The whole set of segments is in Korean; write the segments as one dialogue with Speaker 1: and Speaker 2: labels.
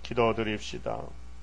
Speaker 1: 기도드립시다.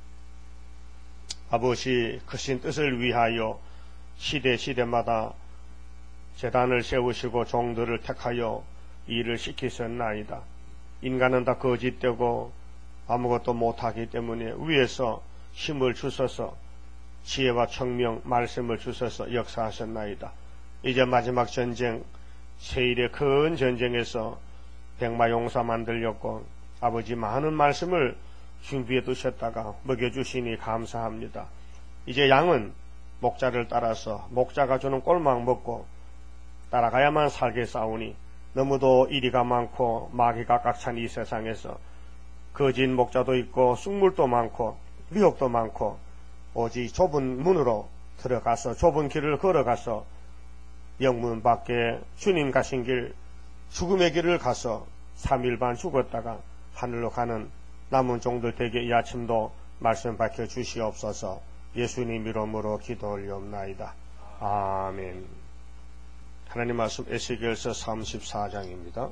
Speaker 1: 아버지, 크신 뜻을 위하여 시대마다 제단을 세우시고 종들을 택하여 일을 시키셨나이다. 인간은 다 거짓되고 아무것도 못하기 때문에 위에서 힘을 주셔서 지혜와 청명, 말씀을 주셔서 역사하셨나이다. 이제 마지막 전쟁, 세일의 큰 전쟁에서 백마용사 만들렸고 아버지 많은 말씀을 준비해 두셨다가 먹여주시니 감사합니다. 이제 양은 목자를 따라서 목자가 주는 꼴막 먹고 따라가야만 살게 싸우니 너무도 이리가 많고 마귀가 꽉 찬 이 세상에서 거짓 목자도 있고 쑥물도 많고 미혹도 많고 오직 좁은 문으로 들어가서 좁은 길을 걸어가서 영문 밖에 주님 가신 길 죽음의 길을 가서 3일 반 죽었다가 하늘로 가는 남은 종들 되게 이 아침도 말씀 밝혀 주시옵소서. 예수님 이름으로 기도 올리옵나이다. 아멘. 하나님 말씀 에스겔서 34장입니다.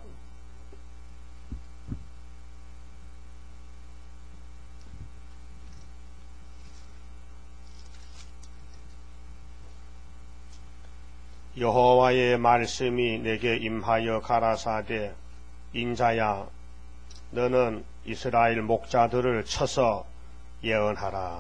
Speaker 1: 여호와의 말씀이 내게 임하여 가라사대 인자야 너는 이스라엘 목자들을 쳐서 예언하라.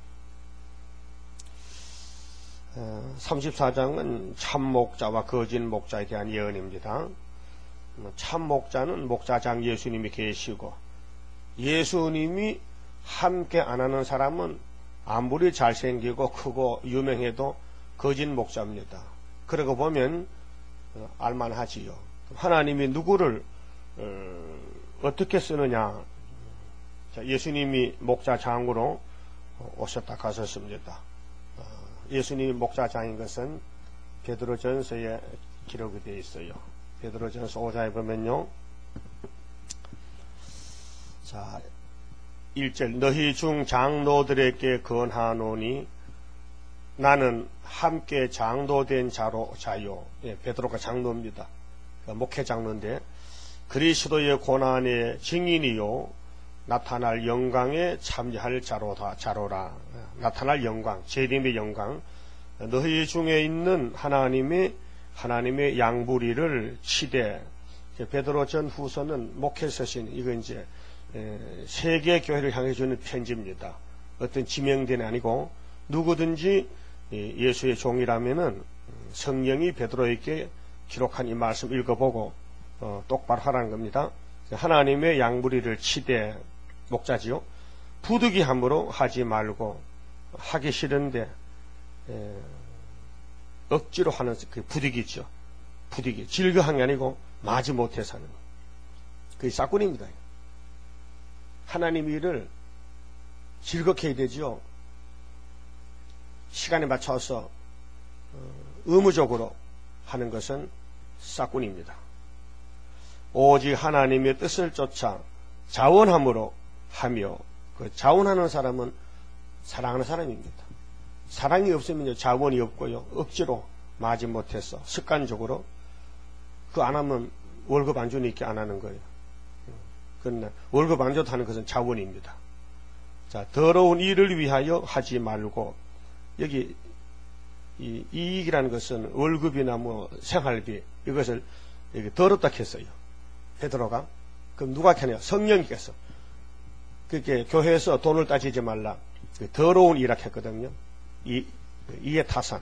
Speaker 1: 34장은 참목자와 거짓 목자에 대한 예언입니다. 참목자는 목자장 예수님이 계시고 예수님이 함께 안 하는 사람은 아무리 잘생기고 크고 유명해도 거짓 목자입니다. 그러고 보면 알만하지요. 하나님이 누구를 어떻게 쓰느냐. 예수님이 목자장으로 오셨다 가셨습니다. 예수님이 목자장인 것은 베드로전서에 기록이 되어 있어요. 베드로전서 5장에 보면요. 자, 1절 너희 중 장로들에게 건하노니 나는 함께 장로된 자요. 예, 베드로가 장로입니다. 목회 장로인데 그리스도의 고난의 증인이요 나타날 영광에 참여할 자로라. 나타날 영광, 재림의 영광. 너희 중에 있는 하나님의 양부리를 치되. 베드로 전 후서는 목회 서신 이거 이제 세계 교회를 향해 주는 편지입니다. 어떤 지명된 아니고 누구든지 예수의 종이라면은 성령이 베드로에게 기록한 이 말씀 읽어보고 똑바로 하라는 겁니다. 하나님의 양부리를 치되 목자지요. 부득이함으로 하지 말고 하기 싫은데 억지로 하는 그 부득이죠. 부득이 즐거한 게 아니고 마지 못해서 하는 그게 싹군입니다. 하나님 일을 즐겁게 해야 되지요. 시간에 맞춰서 의무적으로 하는 것은 싹군입니다. 오직 하나님의 뜻을 쫓아 자원함으로 하며 그 자원하는 사람은 사랑하는 사람입니다. 사랑이 없으면 자원이 없고요. 억지로 마지 못해서 습관적으로 그 안 하면 월급 안 주니까 안 하는 거예요. 그러나 월급 안 줘도 하는 것은 자원입니다. 자, 더러운 일을 위하여 하지 말고 여기 이 이익이라는 것은 월급이나 뭐 생활비 이것을 여기 더럽다 했어요. 베드로가. 그럼 누가 켜냐? 성령께서. 그렇게 교회에서 돈을 따지지 말라. 더러운 일이라 했거든요. 이해타산.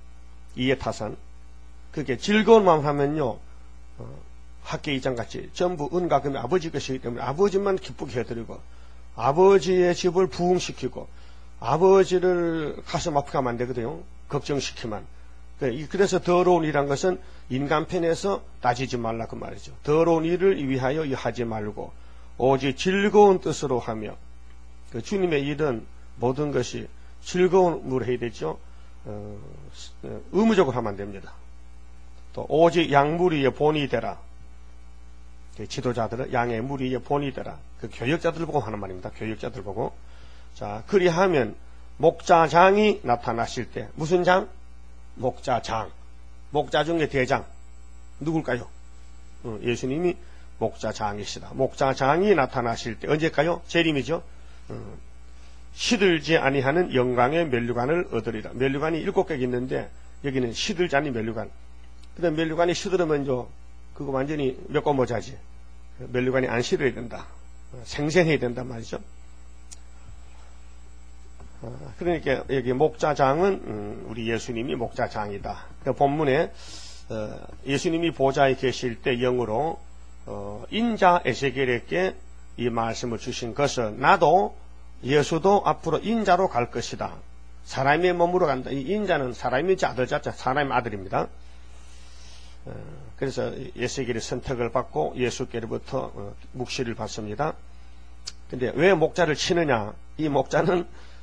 Speaker 1: 그렇게 즐거운 마음 하면요. 학계 이장같이 전부 은과 금이 아버지 것이기 때문에 아버지만 기쁘게 해드리고 아버지의 집을 부흥시키고 아버지를 가슴 아프게 하면 안 되거든요. 걱정시키면. 그래서 더러운 일이란 것은 인간 편에서 따지지 말라 그 말이죠. 더러운 일을 위하여 하지 말고 오직 즐거운 뜻으로 하며 그 주님의 일은 모든 것이 즐거움으로 해야 되죠. 의무적으로 하면 안 됩니다. 또 오직 양무리의 본이 되라. 지도자들은 양의 무리의 본이 되라. 그 교역자들 보고 하는 말입니다. 교역자들 보고. 자, 그리하면 목자장이 나타나실 때 무슨 장? 목자장. 목자 중에 대장 누굴까요? 예수님이 목자장이시다. 목자장이 나타나실 때 언제일까요? 재림이죠. 시들지 아니하는 영광의 면류관을 얻으리라. 면류관이 7개가 있는데 여기는 시들지 않는 면류관. 그다음 면류관이 시들으면 그거 완전히 몇고 모자지. 면류관이 안 시들어야 된다. 생생해야 된단 말이죠. 그러니까 여기 목자장은 우리 예수님이 목자장이다. 그 본문에 예수님이 보좌에 계실 때 영으로 인자 에세겔에게 이 말씀을 주신 것은 나도 예수도 앞으로 인자로 갈 것이다. 사람의 몸으로 간다. 이 인자는 사람의 아들 자체, 사람의 아들입니다. 그래서 에세겔이 선택을 받고 예수께로부터 묵시를 받습니다. 근데 왜 목자를 치느냐? 이 목자는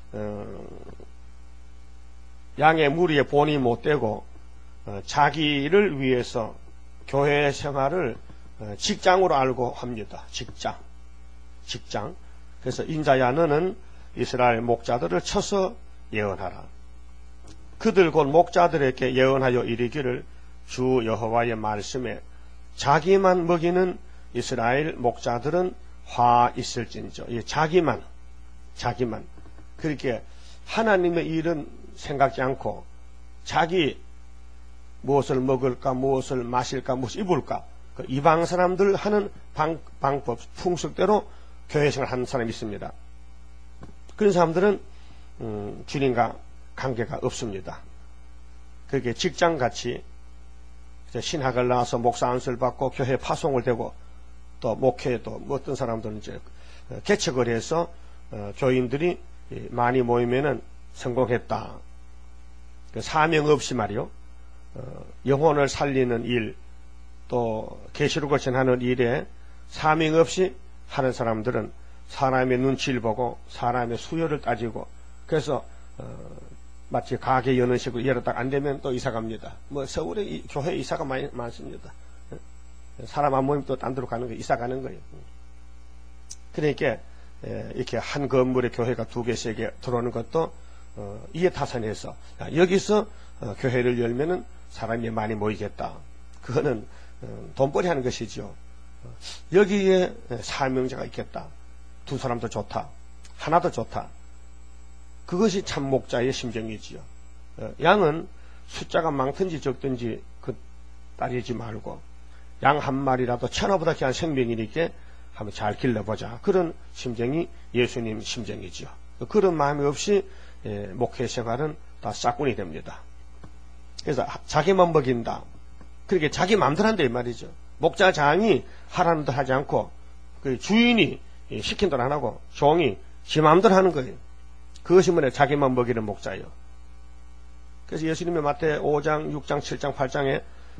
Speaker 1: 양의 무리에 본이 못 되고 자기를 위해서 교회 생활을 직장으로 알고 합니다. 직장. 그래서 인자야 너는 이스라엘 목자들을 쳐서 예언하라. 그들 곧 목자들에게 예언하여 이르기를 주 여호와의 말씀에 자기만 먹이는 이스라엘 목자들은 화 있을진저. 자기만. 그렇게 하나님의 일은 생각지 않고 자기 무엇을 먹을까, 무엇을 마실까, 무엇을 입을까, 그 이방 사람들 하는 방법, 풍습대로 교회 생활하는 사람이 있습니다. 그런 사람들은 주님과 관계가 없습니다. 그렇게 직장같이 신학을 나와서 목사 안수를 받고 교회 파송을 되고 또 목회도 어떤 사람들은 이제 개척을 해서 교인들이 많이 모이면은 성공했다. 그 사명 없이 말이요. 영혼을 살리는 일, 또 계시록을 전하는 일에 사명 없이 하는 사람들은 사람의 눈치를 보고 사람의 수요를 따지고 그래서 마치 가게 여는 식으로 열었다가 안 되면 또 이사 갑니다. 뭐 서울에 교회 이사가 많습니다. 사람 안 모이면 또 딴 데로 가는 거예요. 이사 가는 거예요. 그러니까 이렇게 한 건물에 교회가 2개, 3개 들어오는 것도 이해타산해서 여기서 교회를 열면은 사람이 많이 모이겠다. 그거는 돈벌이 하는 것이죠. 여기에 사명자가 있겠다. 2 사람도 좋다. 하나도 좋다. 그것이 참 목자의 심정이지요. 양은 숫자가 많든지 적든지 따지지 말고 양 한 마리라도 천하보다 귀한 생명이니까 한번 잘 길러보자. 그런 심정이 예수님 심정이지요. 그런 마음이 없이 목회 생활은 다 싹군이 됩니다. 그래서 자기만 먹인다. 그렇게 자기 마음대로 한다 이 말이죠. 목자장이 하라는 대로 하지 않고 그 주인이 시킨 대로 안 하고 종이 지 마음대로 하는 거예요. 그것이 뭐냐? 자기만 먹이는 목자예요. 그래서 예수님의 마태 5장, 6장, 7장, 8장에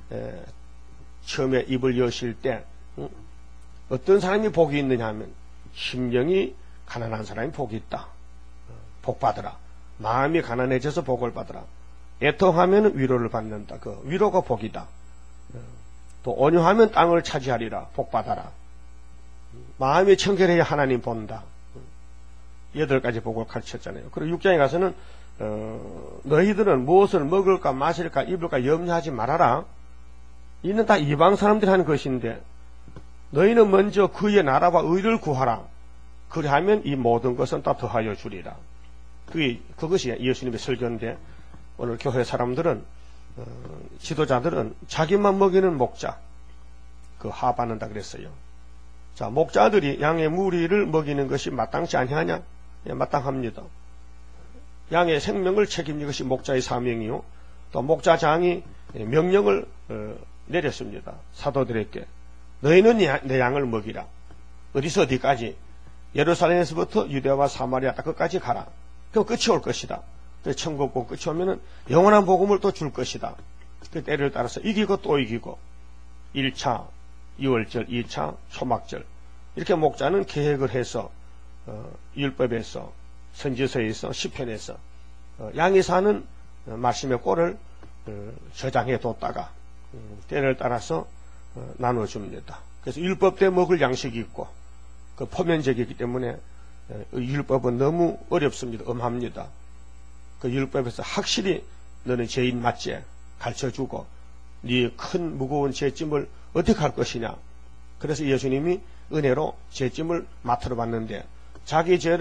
Speaker 1: 처음에 입을 여실 때 어떤 사람이 복이 있느냐 하면 심령이 가난한 사람이 복이 있다. 복 받으라. 마음이 가난해져서 복을 받으라. 애통하면 위로를 받는다. 그 위로가 복이다. 또 온유하면 땅을 차지하리라. 복 받아라. 마음이 청결해야 하나님 본다. 8가지 복을 가르쳤잖아요. 그리고 6장에 가서는 너희들은 무엇을 먹을까 마실까 입을까 염려하지 말아라. 이는 다 이방 사람들이 하는 것인데 너희는 먼저 그의 나라와 의를 구하라. 그리하면 이 모든 것은 다 더하여 주리라. 그것이 예수님의 설교인데 오늘 교회 사람들은 지도자들은 자기만 먹이는 목자 하반한다 그랬어요. 자, 목자들이 양의 무리를 먹이는 것이 마땅치 아니하냐? 예, 마땅합니다. 양의 생명을 책임지는 것이 목자의 사명이요. 또 목자장이 명령을 내렸습니다. 사도들에게 너희는 내 양을 먹이라. 어디서 어디까지? 예루살렘에서부터 유대와 사마리아 끝까지 가라. 그럼 끝이 올 것이다. 천국 복 끝이 오면은 영원한 복음을 또 줄 것이다. 그 때를 따라서 이기고 또 이기고 1차 6월절, 2차 초막절 이렇게 목자는 계획을 해서 율법에서 선지서에서 시편에서 양이 사는 말씀의 꼴을 저장해 뒀다가 때를 따라서 나눠줍니다. 그래서 율법 때 먹을 양식이 있고 그 포면적이기 때문에 율법은 너무 어렵습니다. 엄합니다. 그 율법에서 확실히 너는 죄인 맞지? 가르쳐주고 네 큰 무거운 죄짐을 어떻게 할 것이냐. 그래서 예수님이 은혜로 죄짐을 맡으러 봤는데 자기 죄를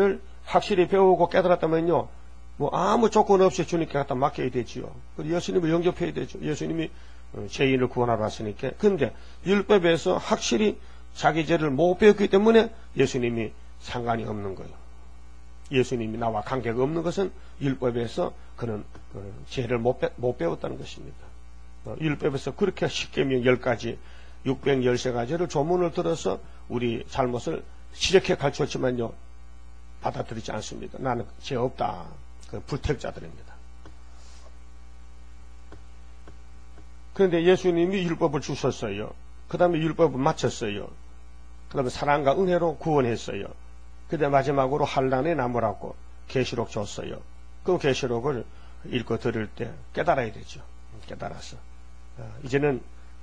Speaker 1: 확실히 배우고 깨달았다면요, 뭐 아무 조건 없이 주님께 갖다 맡겨야 되지요. 그리고 예수님을 영접해야 되죠. 예수님이 죄인을 구원하러 왔으니까. 근데 율법에서 확실히 자기 죄를 못 배웠기 때문에 예수님이 상관이 없는 거예요. 예수님이 나와 관계가 없는 것은 율법에서 그는 죄를 못 배웠다는 것입니다. 율법에서 그렇게 십계명 10가지 613가지를 조문을 들어서 우리 잘못을 지적해 가르쳤지만요, 받아들이지 않습니다. 나는 죄 없다. 그 불택자들입니다. 그런데 예수님이 율법을 주셨어요. 그 다음에 율법을 마쳤어요. 그 다음에 사랑과 은혜로 구원했어요. 그 다음에 마지막으로 환난의 나무라고 계시록 줬어요. 그 계시록을 읽고 들을 때 깨달아야 되죠. 깨달아서 이제는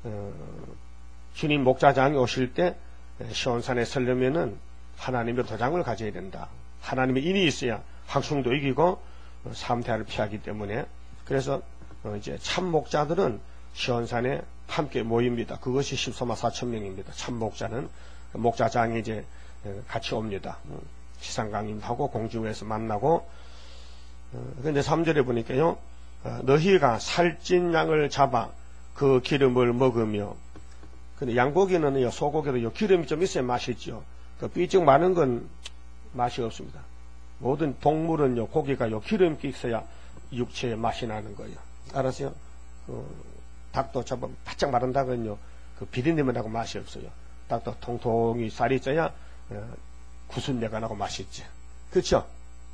Speaker 1: 주님 목자장이 오실 때 시온산에 서려면은 하나님의 도장을 가져야 된다. 하나님의 인이 있어야 확충도 이기고 삼태를 피하기 때문에, 그래서 이제 참 목자들은 시온산에 함께 모입니다. 그것이 14만 4천 명입니다. 참 목자는 목자장이 이제 같이 옵니다. 시상강림하고 공중에서 만나고. 근데 3절에 보니까요, 너희가 살찐 양을 잡아 그 기름을 먹으며, 근데 양고기는 소고기도 기름이 좀 있어야 맛있죠. 그 삐쩍 많은 건 맛이 없습니다. 모든 동물은요, 고기가 기름기 있어야 육체의 맛이 나는 거예요. 알았어요? 닭도 잡으면 바짝 마른 닭은요, 그 비린내만 나고 맛이 없어요. 닭도 통통이 살이 쪄야 구순내가 나고 맛있지. 그렇죠?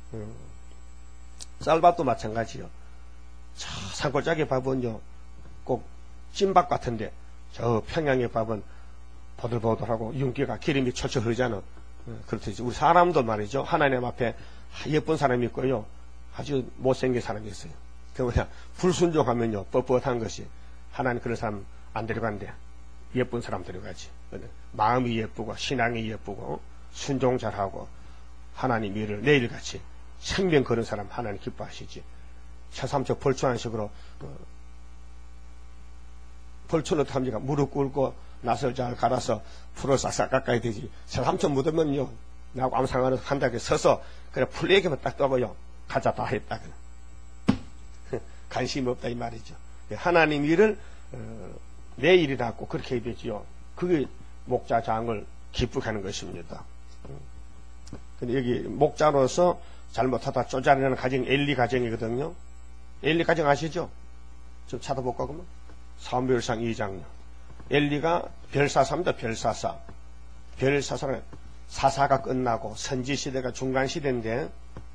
Speaker 1: 쌀밥도 마찬가지요. 산골짜기 밥은요, 꼭 찐밥 같은데, 저 평양의 밥은 보들보들하고 윤기가 기름이 철철 흐르잖아. 그렇듯이 우리 사람도 말이죠. 하나님 앞에 예쁜 사람이 있고요, 아주 못생긴 사람이 있어요. 그 뭐냐, 불순종하면요, 뻣뻣한 것이. 하나님 그런 사람 안 데려간대. 예쁜 사람 데려가지. 마음이 예쁘고 신앙이 예쁘고 순종 잘하고 하나님 일을 내일같이 생명 거는 사람 하나님 기뻐하시지. 차삼척 벌초한 식으로 벌초는 탐지가 무릎 꿇고 낫을 잘 갈아서 풀을 싹싹 깎아야 되지. 차삼척 묻으면요, 나하고 아무 상관없이 한다고 서서 그냥 풀 얘기만 딱 떠고요, 가자 다 했다. 관심이 없다 이 말이죠. 하나님 일을 내 일이라고 그렇게 해야 되지요. 그게 목자장을 기쁘게 하는 것입니다. 근데 여기 목자로서 잘못하다 쪼잔하는 가정 엘리 가정이거든요. 엘리 가정 아시죠? 좀 찾아볼까 그러면? 사무엘상 2장요. 엘리가 별사사입니다. 별사사. 별사사는 사사가 끝나고 선지시대가 중간시대인데,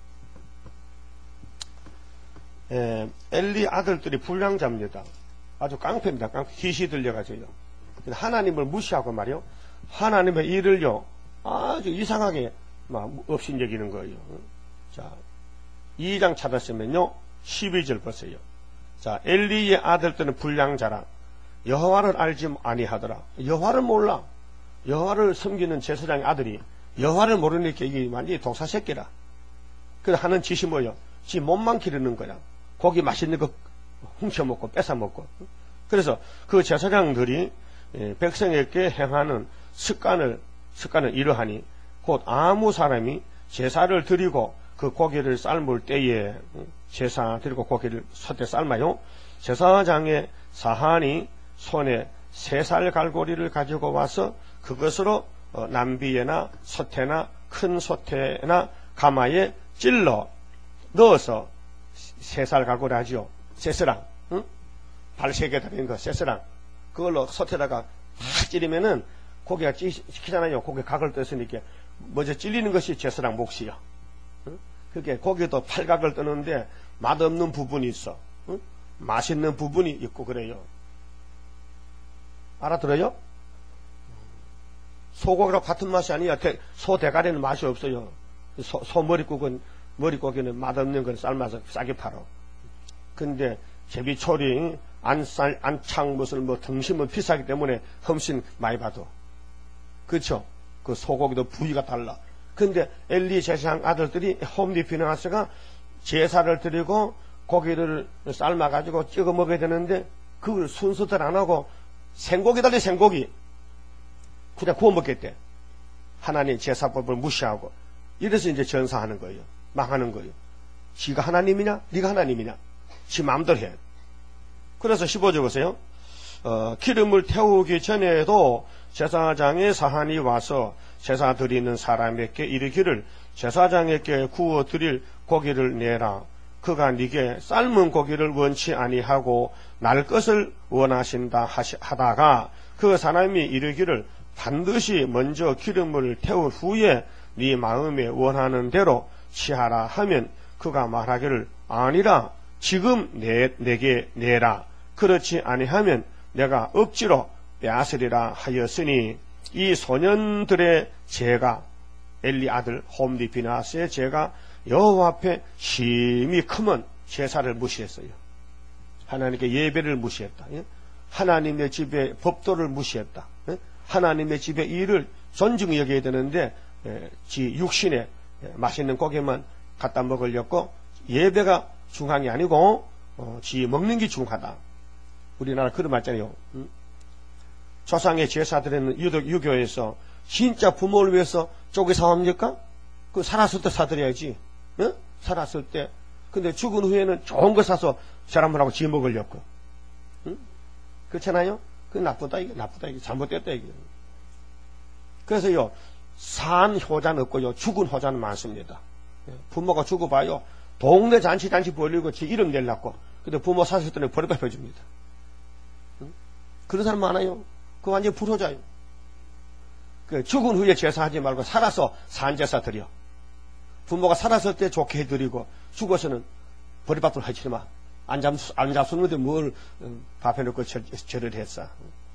Speaker 1: 엘리 아들들이 불량자입니다. 아주 깡패입니다. 깡패. 희시 들려가지고요. 하나님을 무시하고 말이요, 하나님의 일을요, 아주 이상하게 막 업신여기는 거예요. 자, 2장 찾았으면요, 12절 보세요. 자, 엘리의 아들들은 불량자라 여호와를 알지 아니하더라. 여호와를 몰라. 여호와를 섬기는 제사장의 아들이 여호와를 모르니까 이게 완전히 독사새끼라. 그래서 하는 짓이 뭐예요? 지 몸만 기르는 거야. 고기 맛있는 거 훔쳐먹고 뺏어먹고. 그래서 그 제사장들이 백성에게 행하는 습관을 이러하니, 곧 아무 사람이 제사를 드리고 그 고기를 삶을 때에, 제사 드리고 고기를 솥에 삶아요, 제사장의 사한이 손에 3살 갈고리를 가지고 와서 그것으로 남비에나 솥에나 큰 솥에나 가마에 찔러 넣어서 3살 갈고리 하죠. 쇠스랑, 응? 발 3개 달린 거 쇠스랑, 그걸로 솥에다가 팍 찌르면은 고기가 찌키잖아요. 고기 각을 떴으니까 먼저 찔리는 것이 쇠스랑 몫이요. 응? 그게 고기도 팔각을 뜨는데 맛없는 부분이 있어. 응? 맛있는 부분이 있고 그래요. 알아들어요? 소고기랑 같은 맛이 아니야. 소 대가리는 맛이 없어요. 소 머리고기는 맛없는 건 삶아서 싸게 팔어. 근데 제비초리, 안창 무슨 등심은 비싸기 때문에 훨씬 많이 받아. 그렇죠? 그 소고기도 부위가 달라. 근데 엘리 제사장 아들들이 홈리피나스가 제사를 드리고 고기를 삶아가지고 찍어 먹어야 되는데 그걸 순서대로 안 하고 생고기 달리 생고기 그냥 구워 먹겠대. 하나님 제사법을 무시하고 이래서 이제 전사하는 거예요. 망하는 거예요. 지가 하나님이냐? 네가 하나님이냐? 지 마음대로 해. 그래서 15절 보세요. 기름을 태우기 전에도 제사장의 사한이 와서 제사 드리는 사람에게 이르기를 제사장에게 구워 드릴 고기를 내라. 그가 네게 삶은 고기를 원치 아니하고 날 것을 원하신다 하다가 그 사람이 이르기를 반드시 먼저 기름을 태운 후에 네 마음에 원하는 대로 취하라 하면 그가 말하기를 아니라 지금 내게 내라. 그렇지 아니하면 내가 억지로 빼앗으리라 하였으니 이 소년들의 죄가 엘리 아들 홈리 비나스의 죄가 여호와 앞에 심히 크면 제사를 무시했어요. 하나님께 예배를 무시했다. 하나님의 집의 법도를 무시했다. 하나님의 집의 일을 존중히 여겨야 되는데 지 육신에 맛있는 고기만 갖다 먹으려고 예배가 중요한 게 아니고 지 먹는 게 중요하다. 우리나라 그런 말 있잖아요. 조상의 제사드리는 유교에서 진짜 부모를 위해서 쪼개 사옵니까? 그 살았을 때 사드려야지. 응? 살았을 때. 근데 죽은 후에는 좋은 거 사서 사람들하고 지 먹으려고. 응? 그렇잖아요? 그 나쁘다 이게 잘못됐다 이게. 그래서요 산 효자는 없고요 죽은 효자는 많습니다. 부모가 죽어봐요 동네 잔치 벌리고 지 이름 내려고. 근데 부모 사실 때는 버려봐 줍니다. 응? 그런 사람 많아요. 그 완전 불효자예요. 그 죽은 후에 제사하지 말고 살아서 산제사 드려. 부모가 살았을 때 좋게 해드리고 죽어서는 버리받도록 하지 마. 안 잡수는데 뭘 밥 해놓고 절을 했어.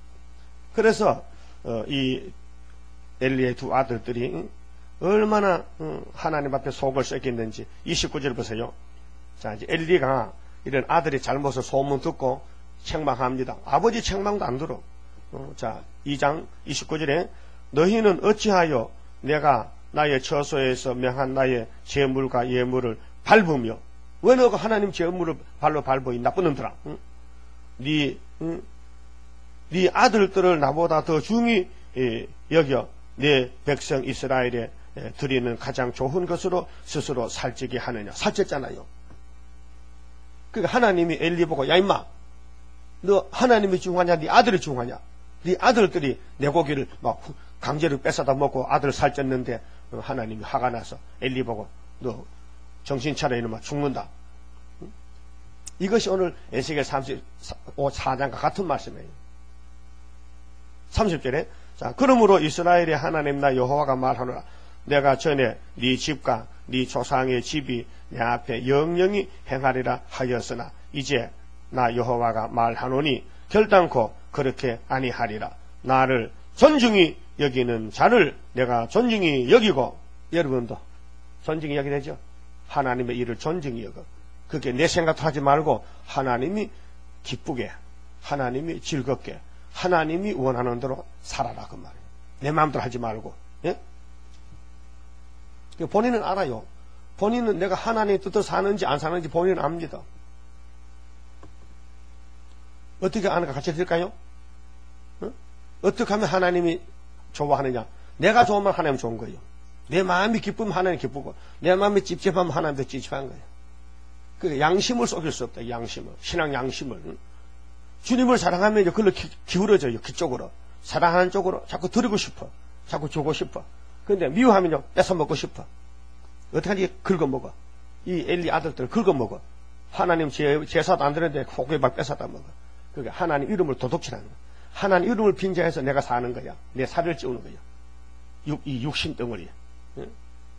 Speaker 1: 그래서 이 엘리의 두 아들들이 얼마나 하나님 앞에 속을 썩였는지 29절 보세요. 자, 이제 엘리가 이런 아들의 잘못을 소문 듣고 책망합니다. 아버지 책망도 안 들어. 자, 2장 29절에 너희는 어찌하여 내가 나의 처소에서 명한 나의 제물과 예물을 밟으며 왜 너가 하나님 제물을 발로 밟어 이 나쁜 놈들아. 네 아들들을 나보다 더 중히 여겨 내 백성 이스라엘에 드리는 가장 좋은 것으로 스스로 살찌게 하느냐. 살쪘잖아요. 그러니까 하나님이 엘리 보고 야 임마 너 하나님이 중요하냐 네 아들이 중요하냐. 네 아들들이 내 고기를 막 강제로 뺏어다 먹고 아들 살쪘는데 하나님이 화가 나서 엘리 보고 너 정신 차려 이놈아 죽는다. 이것이 오늘 에스겔 34장과 같은 말씀이에요. 30절에 자 그러므로 이스라엘의 하나님 나 여호와가 말하노라 내가 전에 네 집과 네 조상의 집이 내 앞에 영영히 행하리라 하였으나 이제 나 여호와가 말하노니 결단코 그렇게 아니하리라. 나를 존중히 여기는 자를 내가 존중히 여기고 여러분도 존중히 여기야 되죠. 하나님의 일을 존중히 여겨. 그게 내 생각도 하지 말고 하나님이 기쁘게 하나님이 즐겁게 하나님이 원하는 대로 살아라 그 말이에요. 내 마음대로 하지 말고. 예? 본인은 알아요. 본인은 내가 하나님의 뜻대로 사는지 안 사는지 본인은 압니다. 어떻게 아는가 같이 들을까요? 어떻게 하면 하나님이 좋아하느냐. 내가 좋으면 하나님 좋은 거예요. 내 마음이 기쁘면 하나님 기쁘고 내 마음이 찝찝하면 하나님도 찝찝한 거예요. 그 양심을 속일 수 없다. 양심을. 신앙 양심을. 주님을 사랑하면 이제 그걸로 기울어져요. 그쪽으로. 사랑하는 쪽으로 자꾸 드리고 싶어. 자꾸 주고 싶어. 그런데 미워하면요. 뺏어 먹고 싶어. 어떻게 하지? 긁어먹어. 이 엘리 아들들 긁어먹어. 하나님 제사도 안 드는데 고기 막 뺏어다 먹어. 그게 하나님 이름을 도둑질하는 거야. 하나님 이름을 빙자해서 내가 사는 거야. 내 살을 찌우는 거야. 이 육신 덩어리야. 응?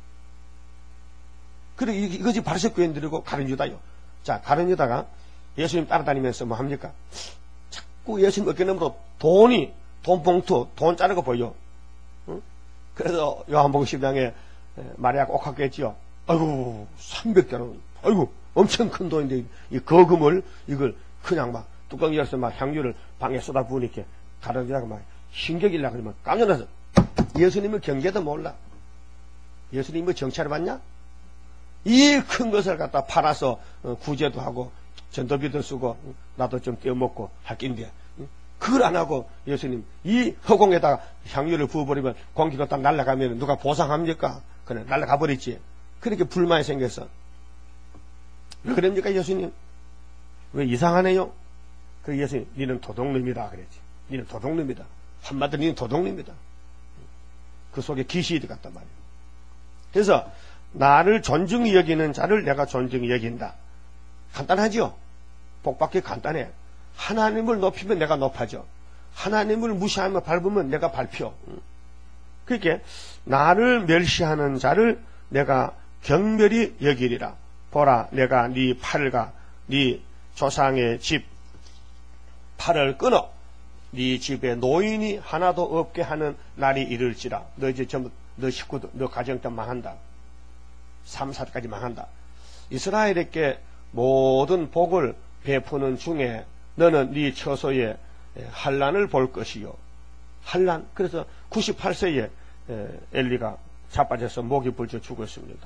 Speaker 1: 그리고 이것이 바리새 교인들이고 가룟 유다요. 자, 가룟 유다가 예수님 따라다니면서 뭐 합니까? 자꾸 예수님 어깨너머로 돈 봉투, 돈 자르고 보여. 응? 그래서 요한복음 10장에 마리아가 옥합겠지요. 아이고, 300개는, 아이고, 엄청 큰 돈인데, 이 거금을, 이걸 그냥 막 뚜껑 열어서 막 향유를 방에 쏟아 부으니까 가룟 유다가 막 신경질나 그러면 깜짝 놀라서 예수님을 경계도 몰라. 예수님을 정찰을 받냐? 이 큰 것을 갖다 팔아서 구제도 하고 전도비도 쓰고 나도 좀 떼어먹고 할 낀데 그걸 안 하고 예수님 이 허공에다가 향유를 부어버리면 공기가 딱 날아가면 누가 보상합니까? 그는 날아가 버렸지. 그렇게 불만이 생겼어. 왜 그럽니까, 예수님? 왜 이상하네요? 그 예수님, 니는 도둑놈이다 그랬지. 니는 도둑놈이다. 한마디로 니는 도둑놈이다. 그 속에 귀신이 들어갔단 말이에요. 그래서 나를 존중히 여기는 자를 내가 존중히 여긴다. 간단하죠? 복받기 간단해. 하나님을 높이면 내가 높아져. 하나님을 무시하며 밟으면 내가 밟혀. 그렇게 나를 멸시하는 자를 내가 경멸히 여기리라. 보라, 내가 네 팔과 네 조상의 집 팔을 끊어 네 집에 노인이 하나도 없게 하는 날이 이를지라. 너 이제 전부 너 식구도 너 가정 다 망한다. 3, 4까지 망한다. 이스라엘에게 모든 복을 베푸는 중에 너는 네 처소에 환난을 볼 것이요. 환난. 그래서 98세에 엘리가 자빠져서 목이 불져 죽었습니다.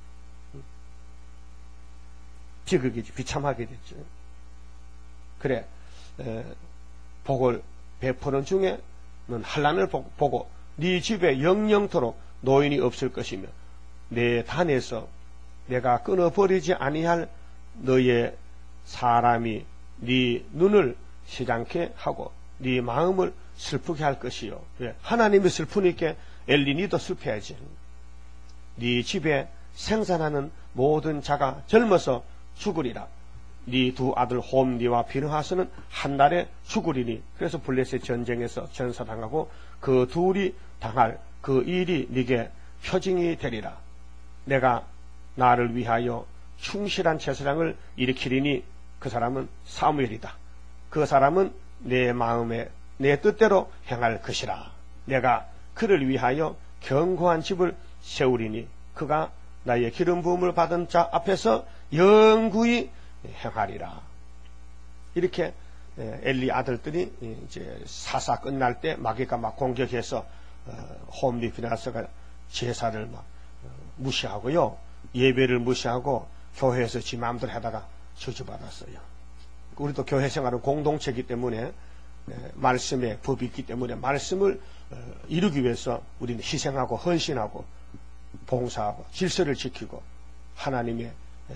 Speaker 1: 비극이지. 비참하게 됐죠. 그래, 복을 베푸는 중에 넌 환난을 보고 네 집에 영영토록 노인이 없을 것이며 내 단에서 내가 끊어버리지 아니할 너의 사람이 네 눈을 시장케 하고 네 마음을 슬프게 할 것이요. 왜? 하나님이 슬프니까 엘리니도 슬퍼야지. 네 집에 생산하는 모든 자가 젊어서 죽으리라. 네 두 아들 홈니와 비느하스는 한 달에 죽으리니. 그래서 블레셋 전쟁에서 전사당하고 그 둘이 당할 그 일이 네게 표징이 되리라. 내가 나를 위하여 충실한 제사장을 일으키리니 그 사람은 사무엘이다. 그 사람은 내 마음에 내 뜻대로 행할 것이라. 내가 그를 위하여 견고한 집을 세우리니 그가 나의 기름 부음을 받은 자 앞에서 영구히 행하리라. 이렇게 엘리 아들들이 이제 사사 끝날 때 마귀가 막 공격해서 홈리 비나스가 제사를 막 무시하고요, 예배를 무시하고 교회에서 지 마음대로 하다가 저주받았어요. 우리도 교회 생활은 공동체이기 때문에 말씀의 법이 있기 때문에 말씀을 이루기 위해서 우리는 희생하고 헌신하고 봉사하고 질서를 지키고 하나님께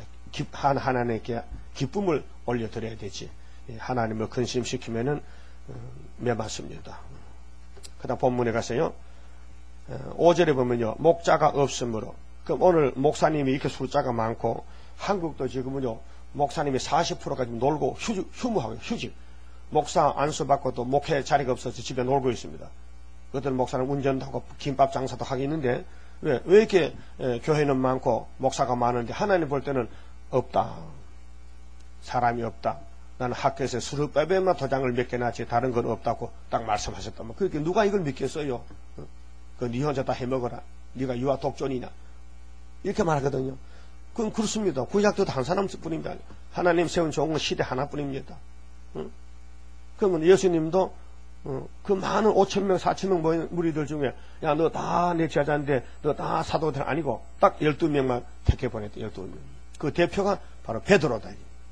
Speaker 1: 기쁨을 올려드려야 되지. 하나님을 근심시키면은 매맞습니다. 그 다음 본문에 가서요, 5절에 보면요, 목자가 없으므로. 그럼 오늘 목사님이 이렇게 숫자가 많고 한국도 지금은요 목사님이 40%가 지금 놀고 휴무하고 휴직, 목사 안수받고 또 목회 자리가 없어서 집에 놀고 있습니다. 어떤 목사는 운전도 하고 김밥 장사도 하고 있는데 왜 이렇게 교회는 많고 목사가 많은데 하나님 볼 때는 없다. 사람이 없다. 나는 학교에서 술을 빼빼만 도장을 몇 개나 지 다른 건 없다고 딱 말씀하셨다면 그렇게 누가 이걸 믿겠어요? 그 네 혼자 다 해먹어라. 네가 유아 독존이냐? 이렇게 말하거든요. 그건 그렇습니다. 구약도 한 사람뿐입니다. 하나님 세운 좋은 건 시대 하나뿐입니다. 그러면 예수님도 그 많은 5,000명, 4,000명 모인 무리들 중에 야, 너 다 내 제자인데 너 다 사도들 아니고 딱 12명만 택해 보냈다. 12명. 그 대표가 바로 베드로다.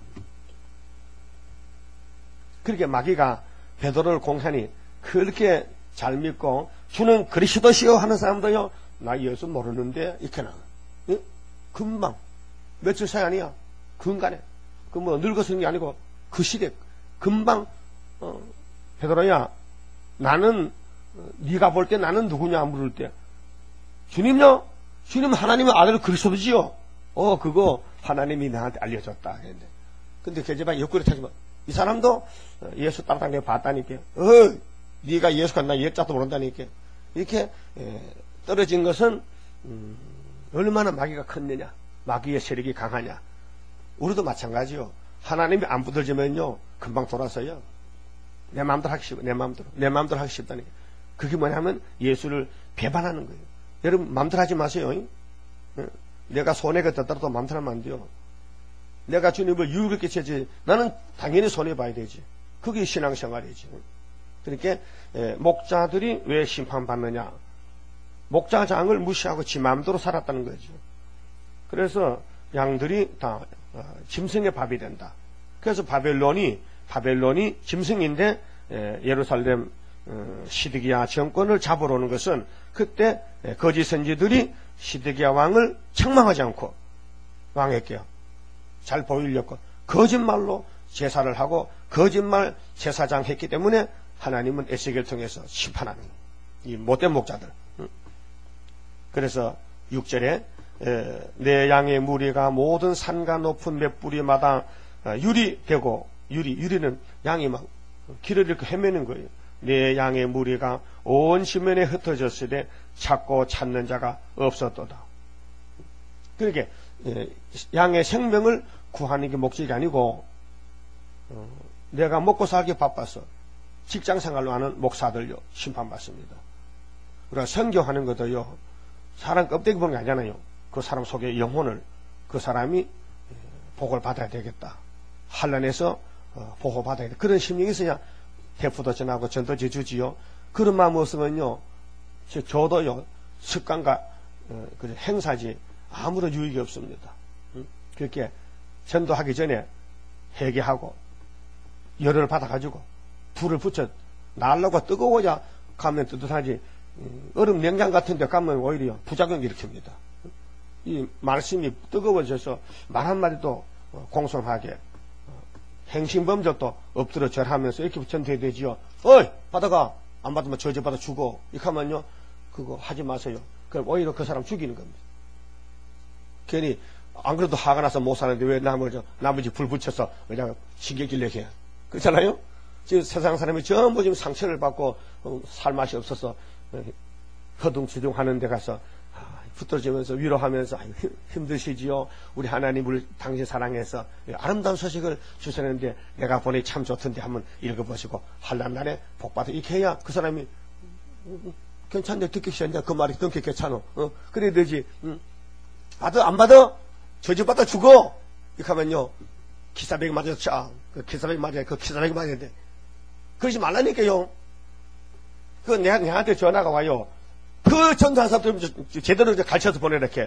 Speaker 1: 그렇게 마귀가 베드로를 공하니 그렇게 잘 믿고 주는 그리스도시요 하는 사람도요, 나 예수 모르는데 이렇게 나가. 금방 며칠 사이 아니야. 근간에 그 뭐 늙어서는 게 아니고 그 시대 금방 베드로야, 나는 네가 볼 때 나는 누구냐 물을 때 주님요, 주님 하나님의 아들 그리스도지요. 그거 하나님이 나한테 알려줬다 했는데, 근데 계제방 옆구리 타지마. 이 사람도 예수 땅땅에 봤다니까. 네가 예수가 나 예자도 모른다니까. 이렇게 떨어진 것은 얼마나 마귀가 컸느냐, 마귀의 세력이 강하냐. 우리도 마찬가지요. 하나님이 안 붙들지면요 금방 돌아서요. 내 마음대로 하기 쉽어. 내 마음대로 하기 쉽다니까. 그게 뭐냐면 예수를 배반하는 거예요. 여러분 마음대로 하지 마세요. 내가 손해가 됐더라도 마음대로 하면 안 돼요. 내가 주님을 유익하게 쳐야지. 나는 당연히 손해봐야 되지. 그게 신앙생활이지. 그러니까 목자들이 왜 심판받느냐, 목자장을 무시하고 지 마음대로 살았다는 거죠. 그래서 양들이 다 짐승의 밥이 된다. 그래서 바벨론이 짐승인데 예루살렘 시드기야 정권을 잡으러 오는 것은 그때 거짓 선지들이 시드기야 왕을 책망하지 않고 왕에게 잘 보이려고 거짓말로 제사를 하고 거짓말 제사장 했기 때문에 하나님은 에스겔을 통해서 심판하는 이 못된 목자들. 그래서 6절에 내 양의 무리가 모든 산과 높은 몇 뿌리마다 유리 되고 유리는 양이 막 길을 잃고 헤매는 거예요. 내 양의 무리가 온 지면에 흩어졌으되 찾고 찾는 자가 없었도다. 그러니까 양의 생명을 구하는 게 목적이 아니고 내가 먹고 살기 바빠서 직장생활로 하는 목사들요 심판받습니다. 우리가 선교하는 것도요 사람 껍데기 보는 게 아니잖아요. 그 사람 속의 영혼을 그 사람이 복을 받아야 되겠다. 환난에서 보호받아야 돼. 그런 심령이 있어야 대포도 전하고 전도지 주지요. 그런 마음 없으면요 저도요 습관과 행사지 아무런 유익이 없습니다. 그렇게 전도하기 전에 회개하고 열을 받아가지고 불을 붙여 날라고 뜨거워야 가면 뜨뜻하지 얼음 냉장 같은 데 가면 오히려 부작용 일으킵니다. 이 말씀이 뜨거워져서 말 한마디도 공손하게 행신범죄도 엎드려 절하면서 이렇게 전도해야 되지요. 어이 받아가 안 받으면 저주받아 죽어 이렇게 하면요 그거 하지 마세요. 그럼 오히려 그 사람 죽이는 겁니다. 괜히 안 그래도 화가 나서 못 사는데 왜 나머지 불 붙여서 그냥 신경질 내게 해. 그렇잖아요? 지금 세상 사람이 전부 지금 상처를 받고 살 맛이 없어서 허둥지둥 하는 데 가서 붙들어지면서 위로하면서 힘드시지요. 우리 하나님을 당신 사랑해서 아름다운 소식을 주셨는데 내가 보니 참 좋던데 한번 읽어보시고 환난 날에 복받아 이렇게 해야 그 사람이 괜찮네 듣기 싫은데 그 말이 듣기 괜찮아. 그래야 되지. 받아 안 받아 저주받아 죽어 이렇게 하면요 기사백이 맞아서 그 기사백이 맞아야 그 기사백이 맞아야 돼. 그러지 말라니까요. 그 내한테 전화가 와요. 그 전도한 사람들 제대로 가르쳐서 보내라게.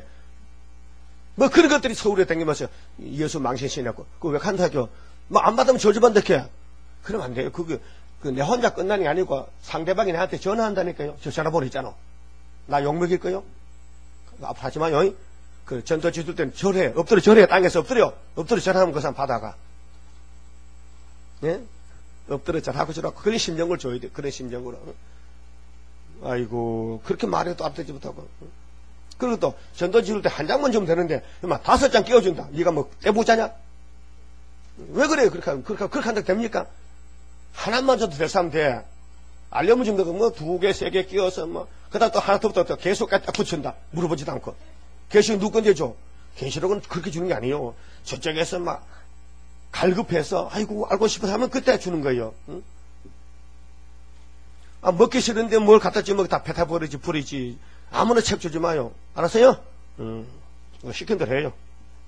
Speaker 1: 뭐 그런 것들이 서울에 다니면서 예수 망신시냐고. 그거 왜 간다교? 뭐 안 받으면 저주받을게. 그러면 안 돼요. 그게 내 혼자 끝나는 게 아니고 상대방이 나한테 전화한다니까요. 저 전화번호 있잖아. 나 욕먹일 거요? 앞으로 하지 마요. 그 전도 지들 때는 절해. 엎드려 절해. 땅에서 엎드려 절하면 그 사람 받아가. 예? 엎드려 절하고 저라고. 그런 심정을 줘야 돼. 그런 심정으로. 아이고 그렇게 말해도 앞대지 못하고. 그리고 또 전도 지을 때 한 장만 주면 되는데 막 5장 끼워준다. 네가 뭐 떼보자냐? 왜 그래요? 그렇게 한다 됩니까? 하나만 줘도 될 사람 돼. 알려면 좀 되고 뭐 2개 3개 끼워서 뭐 그다음 또 하나 더 계속까지 딱 붙인다. 물어보지도 않고. 계시록 누구 건데 줘? 계시록은 그렇게 주는 게 아니에요. 저쪽에서 막 갈급해서 아이고 알고 싶어서 하면 그때 주는 거예요. 응? 먹기 싫은데 뭘 갖다 주면 다 뱉어버리지 버리지. 아무나 책 주지 마요. 알았어요? 시킨 대로 해요.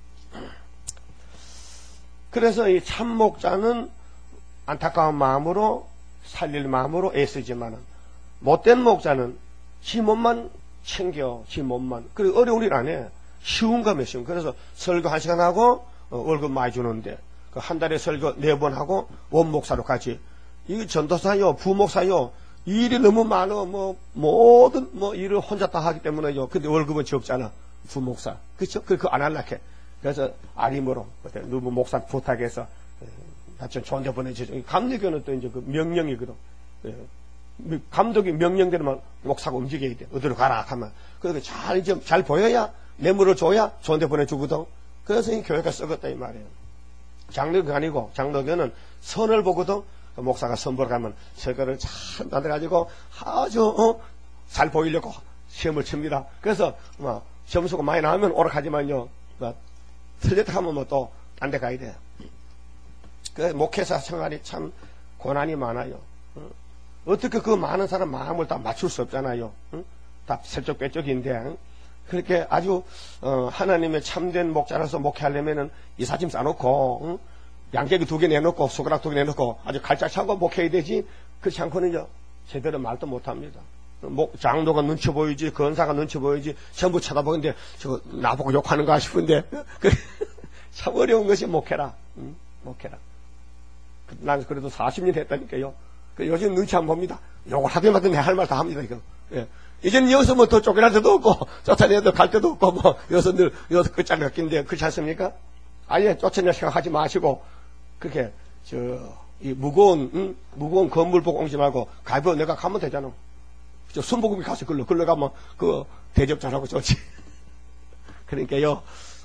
Speaker 1: 그래서 이 참목자는 안타까운 마음으로 살릴 마음으로 애쓰지만은 못된 목자는 지 몸만 챙겨 지 몸만. 그리고 어려운 일 안 해. 쉬운 거면 쉬운. 그래서 설교 1시간 하고 월급 많이 주는데 그 한 달에 설교 4번 하고 원목사로 같이. 이 전도사요 부목사요 일이 너무 많어. 모든 일을 혼자 다 하기 때문에요. 근데 월급은 적잖아. 부목사. 그쵸? 그거 안 할락해. 그래서 아림으로 누구 목사 부탁해서 하여튼 좋은 데 보내주죠. 감리교는 또 이제 그 명령이거든. 감독이 명령대로만 목사가 움직여야 돼. 어디로 가라 하면. 그래서 잘 보여야 뇌물을 줘야 좋은 데 보내주거든. 그래서 이 교회가 썩었다 이 말이에요. 장로교가 아니고 장로교는 선을 보거든. 목사가 선보러 가면 저거를 잘 만들어가지고 아주 잘 보이려고 시험을 칩니다. 그래서 점수가 많이 나오면 오락하지만요 틀렸다 하면 또 딴 데 가야 돼. 그 목회사 생활이 참 고난이 많아요. 어떻게 그 많은 사람 마음을 다 맞출 수 없잖아요. 다 설적배적인데 그렇게 아주 하나님의 참된 목자라서 목회하려면은 이사짐 싸놓고 양재기 2개 내놓고 숟가락 2개 내놓고 아주 갈짝 차고 목해야 되지. 그렇지 않고는요 제대로 말도 못합니다. 장로가 눈치 보이지 건사가 눈치 보이지 전부 쳐다보는데 저거 나보고 욕하는가 싶은데 참 어려운 것이 목회라. 목회라. 난 그래도 40년 했다니까요.
Speaker 2: 요즘 눈치 안 봅니다. 요걸 하든 마든 내 할 말 다 합니다, 이거. 예. 이제는 여기서 뭐 더 쫓겨날 데도 없고, 쫓아내도 갈 데도 없고, 뭐, 여기서 늘, 여기서 끝장 같긴데, 그렇지 않습니까? 아예 쫓아낼 생각하지 마시고, 그렇게, 이 무거운 건물 보고 옮기지 말고, 가벼워 내가 가면 되잖아. 순복음이 가서 글로 가면, 대접 잘하고 좋지. 그러니까요,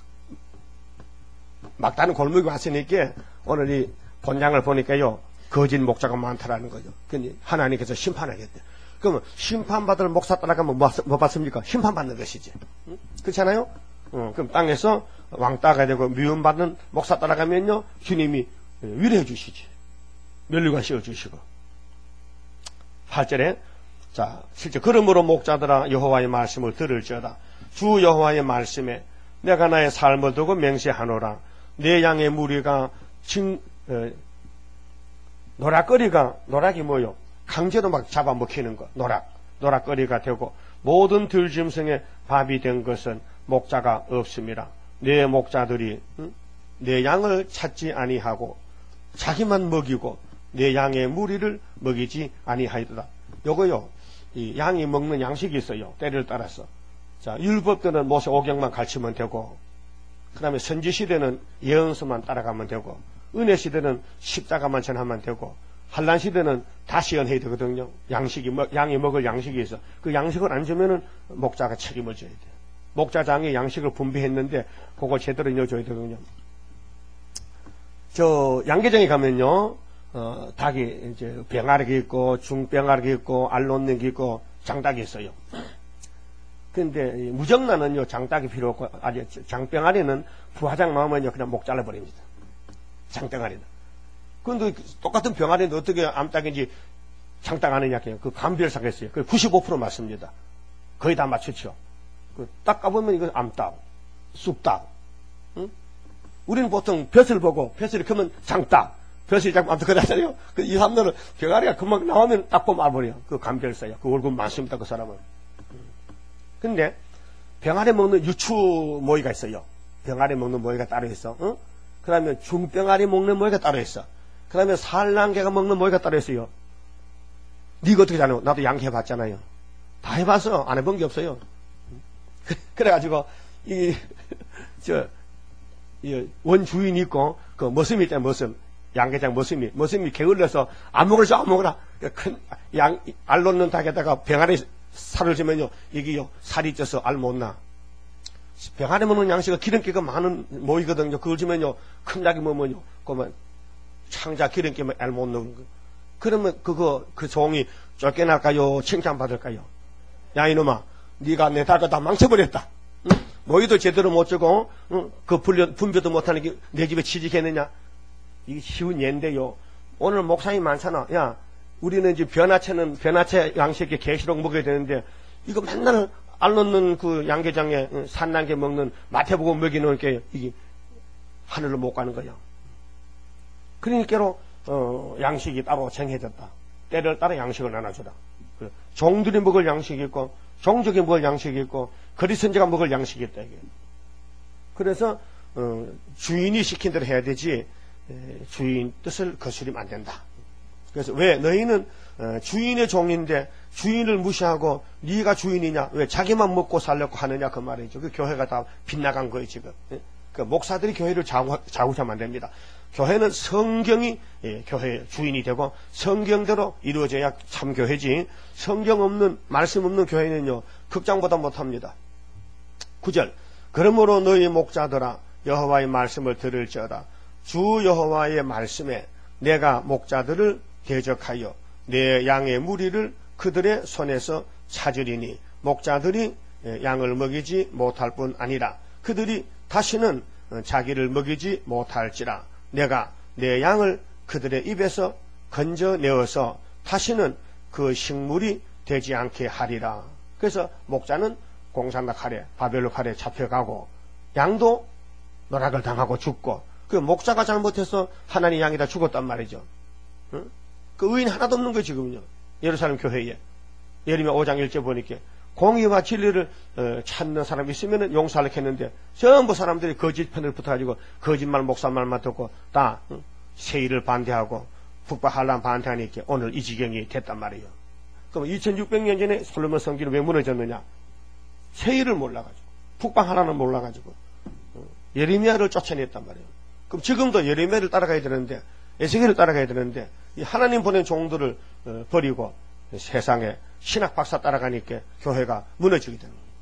Speaker 2: 막다른 골목에 왔으니까, 오늘 이 본장을 보니까요, 거짓 목자가 많다라는 거죠. 근데 하나님께서 심판하겠대. 그러면 심판받을 목사 따라가면 뭐 받습니까? 심판받는 것이지. 응? 그렇잖아요? 그럼 땅에서 왕따가 되고 미움받는 목사 따라가면요, 주님이 위로해 주시지. 면류관 씌워 주시고. 8절에, 자, 실제 그러므로 목자들아 여호와의 말씀을 들을지어다. 주 여호와의 말씀에 내가 나의 삶을 두고 맹세하노라. 내 양의 무리가 노락이 뭐요? 강제로 막 잡아먹히는 거. 노락거리가 되고, 모든 들짐승의 밥이 된 것은 목자가 없습니다. 내 목자들이 내 양을 찾지 아니하고 자기만 먹이고 내 양의 무리를 먹이지 아니하이도다. 요거요, 이 양이 먹는 양식이 있어요. 때를 따라서. 자, 율법 때는 모세 오경만 가르치면 되고, 그 다음에 선지시대는 예언서만 따라가면 되고, 은혜시대는 십자가만 전하면 되고, 한란시대는 다시 연해야 되거든요. 양이 먹을 양식이 있어. 그 양식을 안 주면은 목자가 책임을 져야 돼요. 목자장이 양식을 분배했는데, 그걸 제대로 넣어줘야 되거든요. 양계장에 가면요, 닭이 이제 병아리가 있고, 중병아리가 있고, 알 놓는 게 있고, 장닭이 있어요. 근데 무정란은요, 장닭이 필요 없고, 장병아리는 부화장 나오면요, 그냥 목 잘라버립니다. 장병아리는. 근데 똑같은 병아리인데 어떻게 암탉인지 장닭 아느냐, 그 감별사가 있어요. 그 95% 맞습니다. 거의 다 맞추죠. 딱 까보면 이건 암탉, 쑥닭. 응? 우리는 보통 벼슬 보고, 벼슬이 크면 장닭, 벼슬이 작으면 암탉 그러잖아요. 그 2, 3년은 병아리가 금방 나오면 딱 보면 알아버려요. 그 감별사야. 그 얼굴 많습니다, 그 사람은. 근데 병아리 먹는 유추 모이가 있어요. 병아리 먹는 모이가 따로 있어. 응? 그 다음에 중병아리 먹는 모이가 따로 있어. 그 다음에 산란개가 먹는 모이가 따로 있어요. 니가 어떻게 자냐? 나도 양계 해봤잖아요. 다 해봤어. 안 해본 게 없어요. 그래가지고 원주인이 있고 그 머슴이 있잖아요. 머슴. 양계장 머슴이 게을러서 안 먹으라. 큰 알 놓는 닭에다가 병아리 살을 주면요, 이게요, 살이 쪄서 알 못 나. 병아리 먹는 양식은 기름기가 많은 모이거든요. 그걸 주면요, 큰 닭이 먹으면요, 그러면 창자 기름기만 알 못 넣는 거. 그러면 그 종이 쫓겨날까요? 칭찬받을까요? 야, 이놈아, 네가 내 닭을 다 망쳐버렸다. 응? 모이도 제대로 못 주고, 응? 그 분별도 못하는 게 내 집에 취직했느냐? 이게 쉬운 예인데요. 오늘 목사님이 많잖아. 야, 우리는 이제 변화체 양식에 계시록 먹어야 되는데, 이거 맨날 알 넣는 그 양계장에 산란계 먹는 마태복음 먹이는 게 이게 하늘로 못 가는 거예요. 그러니까로 양식이 따로 정해졌다. 때를 따라 양식을 나눠주라. 종들이 먹을 양식이 있고, 종족이 먹을 양식이 있고, 거리선지가 먹을 양식이 있다. 이게. 그래서 주인이 시킨 대로 해야 되지, 주인 뜻을 거스리면 안 된다. 그래서 왜 너희는 주인의 종인데 주인을 무시하고 네가 주인이냐? 왜 자기만 먹고 살려고 하느냐? 그 말이죠. 그 교회가 다 빗나간 거예요 지금. 그 목사들이 교회를 좌우하면 안 됩니다. 교회는 성경이 교회의 주인이 되고 성경대로 이루어져야 참 교회지. 성경 없는 말씀 없는 교회는요 극장보다 못합니다. 9절 그러므로 너희 목자들아 여호와의 말씀을 들을지어다. 주 여호와의 말씀에 내가 목자들을 대적하여 내 양의 무리를 그들의 손에서 찾으리니 목자들이 양을 먹이지 못할 뿐 아니라 그들이 다시는 자기를 먹이지 못할지라 내가 내 양을 그들의 입에서 건져내어서 다시는 그 식물이 되지 않게 하리라. 그래서 목자는 공산당 칼에 바벨론 칼에 잡혀가고 양도 노락을 당하고 죽고 그 목자가 잘못해서 하나님 양이 다 죽었단 말이죠. 응? 그 의인 하나도 없는 거예요 지금요. 예루살렘 교회에 예레미야 5장 1절 보니까 공의와 진리를 찾는 사람이 있으면 용서하려고 했는데 전부 사람들이 거짓 편을 붙어가지고 거짓말 목사 말만 듣고 다 세일을 반대하고 북방 한란 반대하니까 오늘 이 지경이 됐단 말이에요. 그럼 2600년 전에 솔로몬 성전이 왜 무너졌느냐? 세일을 몰라가지고, 북방 하나는 몰라가지고, 예레미야를 쫓아냈단 말이에요. 그럼 지금도 예레미야를 따라가야 되는데, 에스겔을 따라가야 되는데, 이 하나님 보낸 종들을 버리고 세상에 신학 박사 따라가니까 교회가 무너지게 되는 거예요.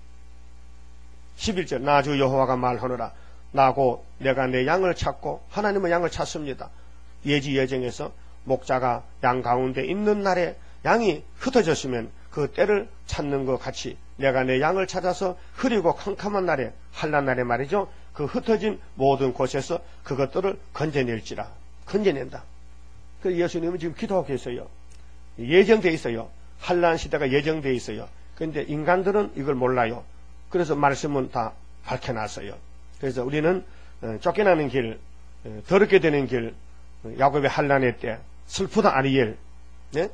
Speaker 2: 11절, 나 주 여호와가 말하노라. 나고 내가 내 양을 찾고, 하나님은 양을 찾습니다. 예지 예정에서 목자가 양 가운데 있는 날에 양이 흩어졌으면 그 때를 찾는 것 같이 내가 내 양을 찾아서 흐리고 캄캄한 날에, 한란 날에 말이죠, 그 흩어진 모든 곳에서 그것들을 건져낼지라. 건져낸다. 그 예수님은 지금 기도하고 계세요. 예정되어 있어요. 한란 시대가 예정되어 있어요. 그런데 인간들은 이걸 몰라요. 그래서 말씀은 다 밝혀놨어요. 그래서 우리는 쫓겨나는 길, 더럽게 되는 길, 야곱의 한란의 때, 슬프다 아리엘, 네?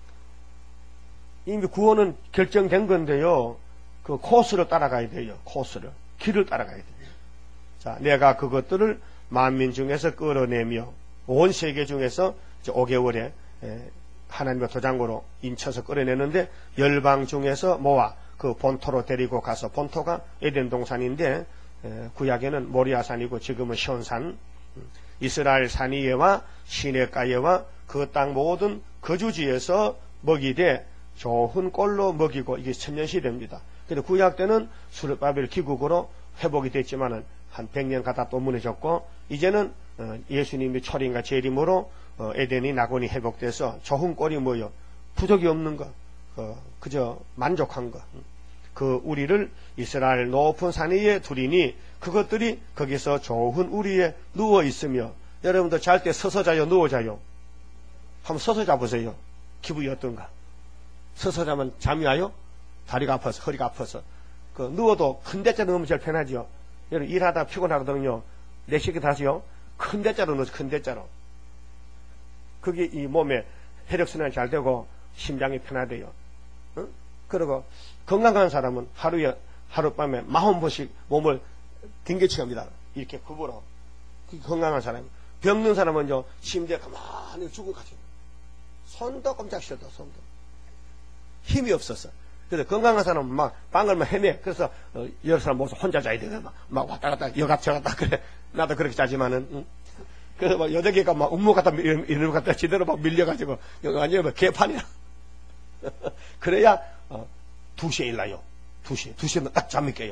Speaker 2: 이미 구원은 결정된 건데요. 그 코스를 따라가야 돼요. 코스를. 길을 따라가야 돼요. 자, 내가 그것들을 만민 중에서 끌어내며 온 세계 중에서 5개월에 하나님의 도장으로 인쳐서 끌어내는데 열방 중에서 모아 그 본토로 데리고 가서, 본토가 에덴 동산인데 구약에는 모리아산이고 지금은 시온산, 이스라엘 산위에와 시내가에와 그 땅 모든 거주지에서 먹이되 좋은 꼴로 먹이고, 이게 천년시대입니다. 근데 구약 때는 수르바벨 기국으로 회복이 됐지만은 한 100년 가다 또 무너졌고, 이제는 예수님이 초림과 재림으로 에덴이 낙원이 회복돼서 좋은 꼴이 뭐요? 부족이 없는 것, 그저 만족한 것. 그 우리를 이스라엘 높은 산 위에 두리니 그것들이 거기서 좋은 우리에 누워 있으며, 여러분도 잘 때 서서 자요, 누워 자요? 한번 서서 자보세요. 기분이 어떤가? 서서 자면 잠이 와요? 다리가 아파서, 허리가 아파서. 그 누워도 큰 대자 넣으면 제일 편하죠. 여러분 일하다 피곤하거든요. 4시간 다시요. 큰 대자로 넣어서, 큰 대자로. 그게 이 몸에 혈액순환이 잘 되고 심장이 편하대요. 응? 그리고 건강한 사람은 하룻밤에 40번씩 몸을 댕겨치갑니다. 이렇게 굽으로. 건강한 사람. 병든 사람은요, 침대에 가만히 죽은 것 같아요. 손도 꼼짝 쉬어도, 손도. 힘이 없었어. 그래서 건강한 사람은 막 방을 막 헤매. 그래서 여러 사람 모여서 혼자 자야 돼. 막 왔다 갔다 여갑 저갑다 그래. 나도 그렇게 자지만은. 응? 그래서 막 여덟 개가 막 음모 갖다 이런 것 갖다 제대로 막 밀려가지고 완전히 막 개판이야. 그래야 2시에 일나요. 2시에 딱 잠이 깨요.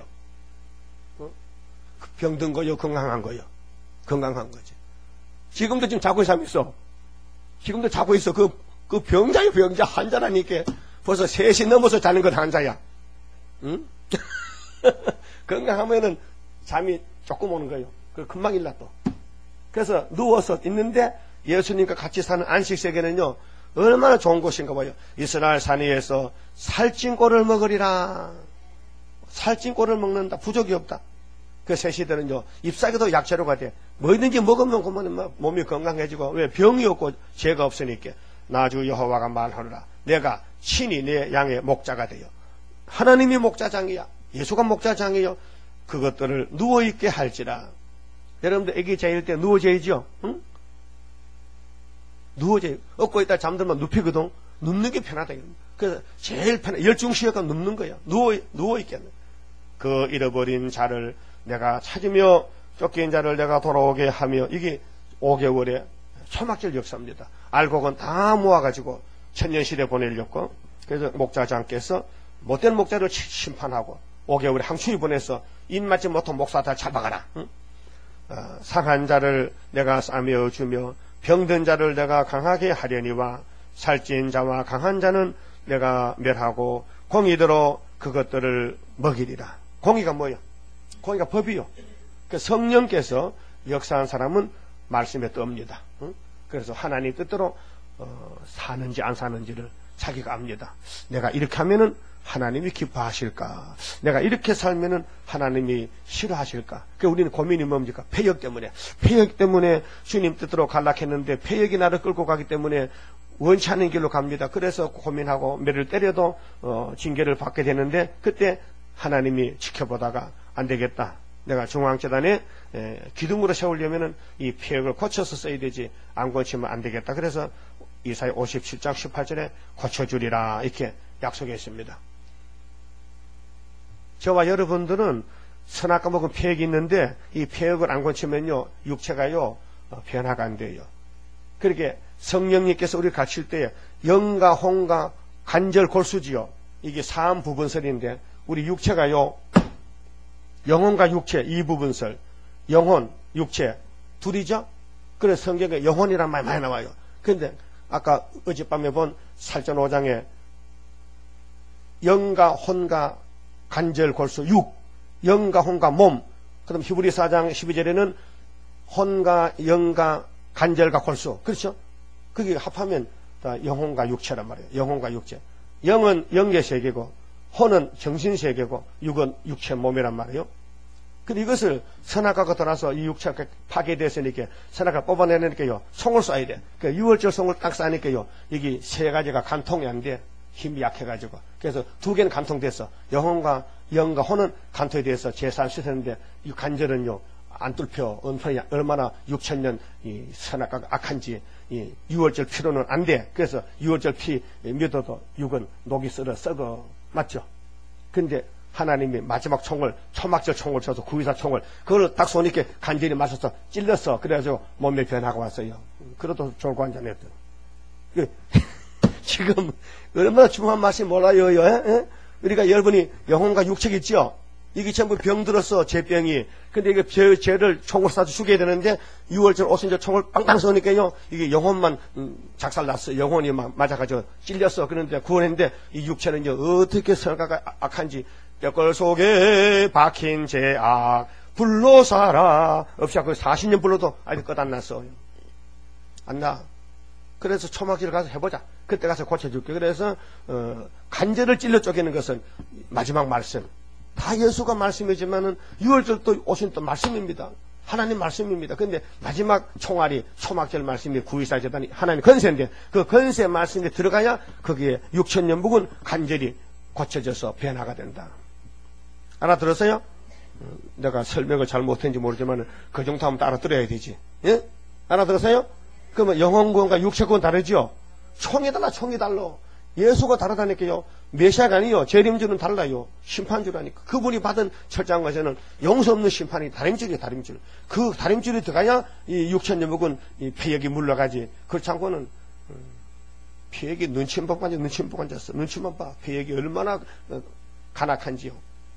Speaker 2: 병든 거요, 건강한 거요. 건강한 거지. 지금도 지금 자고 있어. 지금도 자고 있어. 그 병자요, 병자. 환자라니까. 벌써 3시 넘어서 자는 건 환자야. 응? 건강하면은 잠이 조금 오는 거예요. 그 금방 일나 또. 그래서 누워서 있는데 예수님과 같이 사는 안식세계는요, 얼마나 좋은 곳인가 봐요. 이스라엘 산 위에서 살찐 꼴을 먹으리라. 살찐 꼴을 먹는다. 부족이 없다. 그 새 시대는요, 잎사귀도 약재료가 돼. 뭐든지 먹으면 그러면 몸이 건강해지고, 왜? 병이 없고 죄가 없으니까. 나 주 여호와가 말하노라. 내가 친히 내 양의 목자가 되어. 하나님이 목자장이야. 예수가 목자장이요. 그것들을 누워있게 할지라. 여러분들 애기 자일 때 누워져야죠. 응? 누워져요. 업고 있다 잠들면 눕히거든. 눕는 게 편하다. 그래서 제일 편해. 열중시효가 눕는 거야. 누워있겠네. 그 잃어버린 자를 내가 찾으며 쫓긴 자를 내가 돌아오게 하며, 이게 5개월의 초막절 역사입니다. 알곡은 다 모아가지고 천년시대 보내려고. 그래서 목자장께서 못된 목자를 심판하고 5개월에 항추위 보내서 입맞지 못한 목사 다 잡아가라. 응? 상한 자를 내가 싸매어 주며 병든 자를 내가 강하게 하려니와 살찐 자와 강한 자는 내가 멸하고 공의대로 그것들을 먹이리라. 공의가 뭐야? 공의가 법이요. 그 성령께서 역사한 사람은 말씀에 뜹니다. 응? 그래서 하나님 뜻대로 사는지 안 사는지를 자기가 압니다. 내가 이렇게 하면은 하나님이 기뻐하실까? 내가 이렇게 살면은 하나님이 싫어하실까? 그 우리는 고민이 뭡니까? 폐역 때문에. 폐역 때문에 주님 뜻대로 갈락했는데 폐역이 나를 끌고 가기 때문에 원치 않는 길로 갑니다. 그래서 고민하고 매를 때려도 징계를 받게 되는데, 그때 하나님이 지켜보다가 안 되겠다. 내가 중앙재단에 기둥으로 세우려면은 이 폐역을 고쳐서 써야 되지 안 고치면 안 되겠다. 그래서 이사야 57장 18절에 고쳐주리라 이렇게 약속했습니다. 저와 여러분들은 선악과 먹은 폐역이 있는데 이 폐역을 안 고치면요 육체가요 변화가 안 돼요. 그렇게 성령님께서 우리를 가르칠 때에 영과 혼과 간절 골수지요. 이게 3부분설인데 우리 육체가요 영혼과 육체 2부분설, 영혼, 육체 둘이죠. 그래서 성경에 영혼이란 말 많이 나와요. 그런데 아까 어젯밤에 본 살전 5장에 영과 혼과 간절 골수 6, 영과 혼과 몸. 그다음 히브리 4장 12절에는 혼과 영과 간절과 골수. 그렇죠? 그게 합하면 다 영혼과 육체란 말이에요. 영혼과 육체. 영은 영계 세계고 혼은 정신 세계고 육은 육체 몸이란 말이에요. 근데 이것을 선악과가 떠나서 이 육체가 파괴됐으니까 선악과 뽑아내니까요 총을 쏴야 돼. 그 6월절 총을 딱 쏴니까요 여기 세 가지가 간통이 안 돼. 힘이 약해가지고. 그래서 두 개는 간통됐어. 영혼과 영과 혼은 간통이 돼서 재산 씻었는데 이 간절은요 안 뚫혀. 얼마나 6,000년 이 선악과가 악한지 이 6월절 피로는 안 돼. 그래서 6월절 피 믿어도 육은 녹이 썩어. 맞죠? 근데 하나님이 마지막 총을 초막절 총을 쳐서 구의사 총을 그걸 딱 쏘니까 간절히 맞아서 찔렀어. 그래가지고 몸에 변화가 왔어요. 그래도 졸고 앉아냈던. 지금 얼마나 중요한 말씀 몰라요. 에? 우리가 여러분이 영혼과 육체가 있죠. 이게 전부 병들었어. 죄병이. 근데 이게 죄를 총을 쏴서 죽여야 되는데 6월절 오순절 총을 빵빵 쏘니까요 이게 영혼만 작살났어. 영혼이 막 맞아가지고 찔렸어. 그런데 구원했는데 이 육체는요 어떻게 선악과가 악한지 뼈골 속에 박힌 죄악 불로 살아 없이 그 40년 불러도 아직 끝 안 났어. 안 나. 그래서 초막질 가서 해보자. 그때 가서 고쳐줄게. 그래서 간절을 찔러 쪼개는 것은 마지막 말씀. 다 예수가 말씀이지만은 6월절 또 오신 또 말씀입니다. 하나님 말씀입니다. 근데 마지막 총알이 초막절 말씀이 구의사 재단이 하나님 건세인데 그 건세 말씀에 들어가야 거기에 6,000년 묵은 간절이 고쳐져서 변화가 된다. 알아들었어요? 내가 설명을 잘 못했는지 모르지만 그 정도 하면 알아들어야 되지. 예? 알아들었어요? 그러면 영혼구원과 육체구원 다르죠? 총이 달라. 예수가 다르다니까요. 메시아가 아니요. 재림주는 달라요. 심판주라니까. 그분이 받은 철저한 것에는 용서 없는 심판이 다림줄이에요. 다림줄. 그 다림줄이 들어가야 이 6,000년 묵은 이 폐역이 물러가지. 그렇지 않고는 폐역이 눈치만 보고 앉았어. 눈치만 봐. 폐역이 얼마나 간악한지요.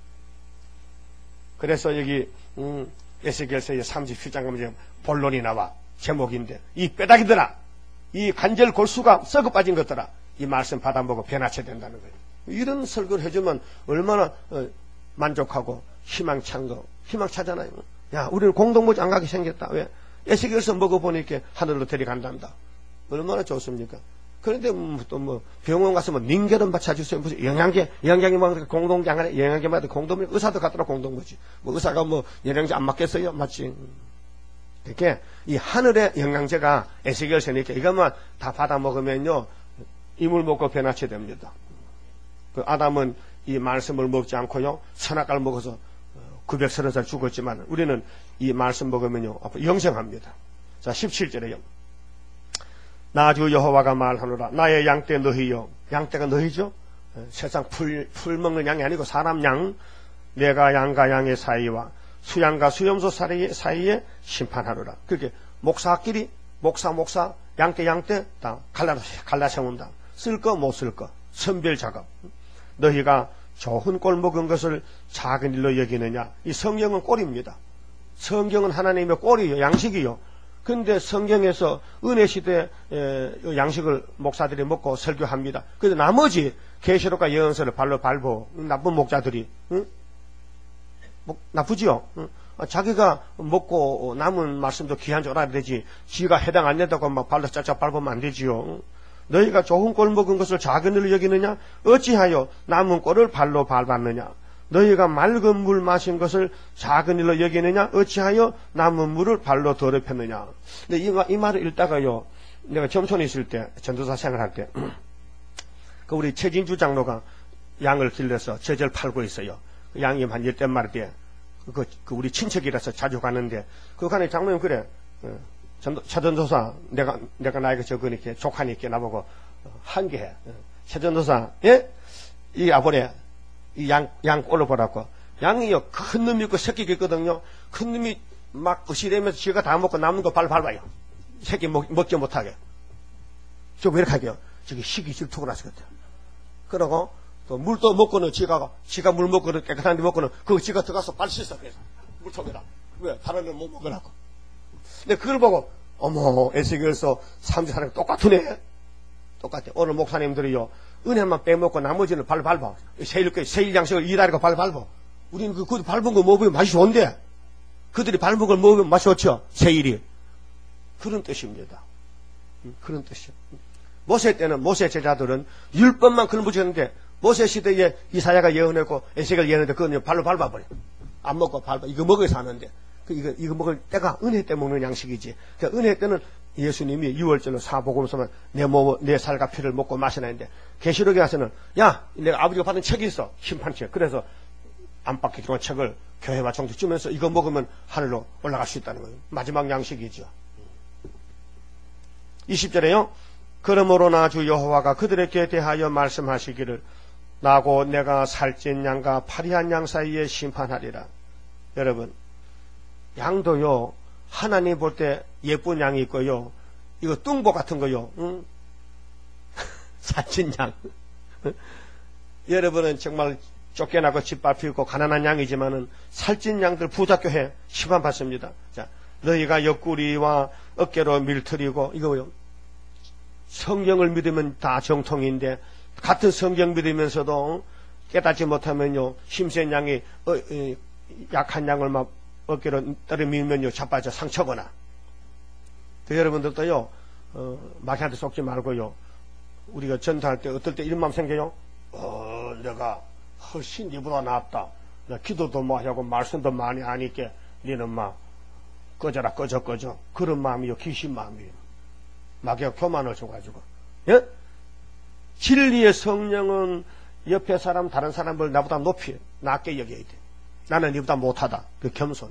Speaker 2: 그래서 여기 에스겔서의 37장 가면 본론이 나와. 제목인데 이 뼈다귀들아 이 간절 골수가 썩어 빠진 것들아 이 말씀 받아보고 변화체 된다는 거예요. 이런 설교를 해주면 얼마나 만족하고 희망차잖아요. 야 우리는 공동묘지 안 가게 생겼다. 왜? 에스겔서 먹어보니까 하늘로 데려간단다. 얼마나 좋습니까? 그런데 또 병원 가서 닌겔은 받쳐주세요. 무슨 영양제 공동제 안 하네. 영양제마다 공동묘지 의사도 갖더라 공동묘지. 의사가 영양제 안 맞겠어요? 맞지. 이렇게 이 하늘의 영양제가 에스겔서니까 이것만 다 받아 먹으면요 이물 먹고 변화체 됩니다. 그 아담은 이 말씀을 먹지 않고요 선악과를 먹어서 930살 죽었지만 우리는 이 말씀 먹으면요 앞으로 영생합니다. 자 17절에요. 나 주 여호와가 말하노라 나의 양떼 너희요. 양떼가 너희죠. 세상 풀 먹는 양이 아니고 사람 양. 내가 양과 양의 사이와 수양과 수염소 사이에 심판하노라. 그렇게 목사끼리 목사 양떼 다 갈라 세운다. 쓸 거 못 쓸 거 선별 작업. 너희가 좋은 꼴 먹은 것을 작은 일로 여기느냐. 이 성경은 꼴입니다. 성경은 하나님의 꼴이요 양식이요. 근데 성경에서 은혜 시대 양식을 목사들이 먹고 설교합니다. 그런데 나머지 계시록과 예언서를 발로 밟고 나쁜 목자들이 나쁘지요. 자기가 먹고 남은 말씀도 귀한 줄 알아야 되지. 지가 해당 안 된다고 막 발로 짝짝 밟으면 안 되지요. 너희가 좋은 꼴 먹은 것을 작은 일로 여기느냐? 어찌하여 남은 꼴을 발로 밟았느냐? 너희가 맑은 물 마신 것을 작은 일로 여기느냐? 어찌하여 남은 물을 발로 더럽혔느냐? 근데 이 말을 읽다가요, 내가 점촌에 있을 때, 전도사 생활할 때, 그 우리 최진주 장로가 양을 길러서 젖을 팔고 있어요. 양이 한 10대 마리 때, 우리 친척이라서 자주 가는데, 그 간에 장모님 그래, 최전도사, 내가 나이가 적으니까, 조카니까 나보고, 한 개 해. 최전도사, 예? 이 아버래, 양 꼴러보라고. 양이요, 큰 놈이 있고 새끼가 있거든요. 큰 놈이 막 으시대면서 지가 다 먹고 남는 거 밟아요. 새끼 먹지 못하게. 저 왜 이렇게 하게요? 저기 식이 질투가 나서 그랬대요. 그러고, 또 물도 먹고는 지가 물 먹고는 깨끗한 데 먹고는 그거 지가 들어가서 발 씻어. 그래서 물통에다. 왜? 다른 애는 못 먹으라고. 근데 그걸 보고, 어머, 에스겔서 3주 사람이 똑같으네. 똑같아. 오늘 목사님들이요, 은혜만 빼먹고 나머지는 발 밟아. 세일 양식을 일하니까 발 밟아. 우리는 그 밟은 거 먹으면 맛이 좋은데, 그들이 밟은 걸 먹으면 맛이 좋죠. 세일이. 그런 뜻입니다. 그런 뜻이요. 모세 때는, 모세 제자들은 율법만 걸붙였는데, 모세 시대에 이사야가 예언했고, 에스겔 예언했는데, 그건 발로 밟아버려. 안 먹고 밟아. 이거 먹어야 사는데. 이거 먹을 때가 은혜 때 먹는 양식이지. 그러니까 은혜 때는 예수님이 6월절로 사복음서만 내 살과 피를 먹고 마시나 했는데, 계시록에 가서는, 야, 내가 아버지가 받은 책이 있어. 심판책. 그래서 안팎에 들어온 책을 교회와 종교 주면서 이거 먹으면 하늘로 올라갈 수 있다는 거예요. 마지막 양식이죠. 20절에요. 그러므로나 주 여호와가 그들에게 대하여 말씀하시기를, 나고 내가 살찐 양과 파리한 양 사이에 심판하리라. 여러분, 양도요, 하나님 볼 때 예쁜 양이 있고요, 이거 뚱보 같은 거요, 응? 살찐 양. 여러분은 정말 쫓겨나고 집 밟히고 가난한 양이지만은 살찐 양들 부작교해 심판받습니다. 자, 너희가 옆구리와 어깨로 밀트리고, 이거요, 성경을 믿으면 다 정통인데, 같은 성경 믿으면서도 깨닫지 못하면요, 힘센 양이 약한 양을 막 어깨로 떨어밀면요, 자빠져 상처거나. 여러분들도요, 마귀한테 속지 말고요, 우리가 전도할 때 어떨 때 이런 마음 생겨요? 내가 훨씬 니보다 낫다. 나 기도도 뭐 하고 말씀도 많이 하니까 니는 막 꺼져라, 꺼져. 그런 마음이요, 귀신 마음이에요. 마귀가 교만을 줘가지고. 예? 진리의 성령은 옆에 사람, 다른 사람을 나보다 높이, 낮게 여겨야 돼. 나는 니보다 못하다. 그 겸손이.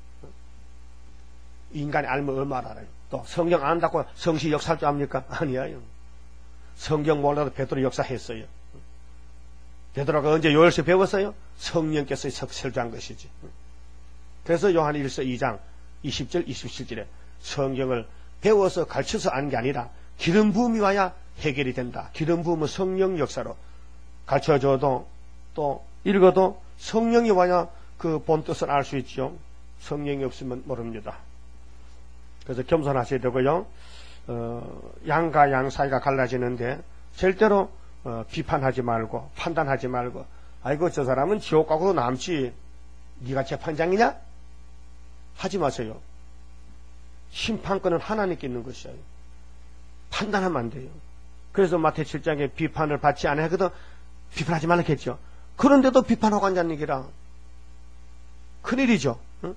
Speaker 2: 인간이 알면 얼마나 알아요. 또 성경 안 안다고 성시 역사할 줄 압니까? 아니에요. 성경 몰라도 베드로 역사했어요. 베드로가 언제 요엘서 배웠어요? 성령께서 설주한 것이지. 그래서 요한 1서 2장 20절 27절에 성경을 배워서 가르쳐서 아는 게 아니라 기름 부음이 와야 해결이 된다. 기름 부음은 성령 역사로 가르쳐줘도 또 읽어도 성령이 와야 그 본뜻을 알 수 있죠. 성령이 없으면 모릅니다. 그래서 겸손하셔야 되고요. 양과 양 사이가 갈라지는데 절대로 비판하지 말고 판단하지 말고, 아이고 저 사람은 지옥 가고도 남지, 네가 재판장이냐? 하지 마세요. 심판권은 하나님께 있는 것이에요. 판단하면 안 돼요. 그래서 마태 7장에 비판을 받지 않아야 하거든. 비판하지 말라 했죠. 그런데도 비판하고 앉았는 기라 큰일이죠. 응?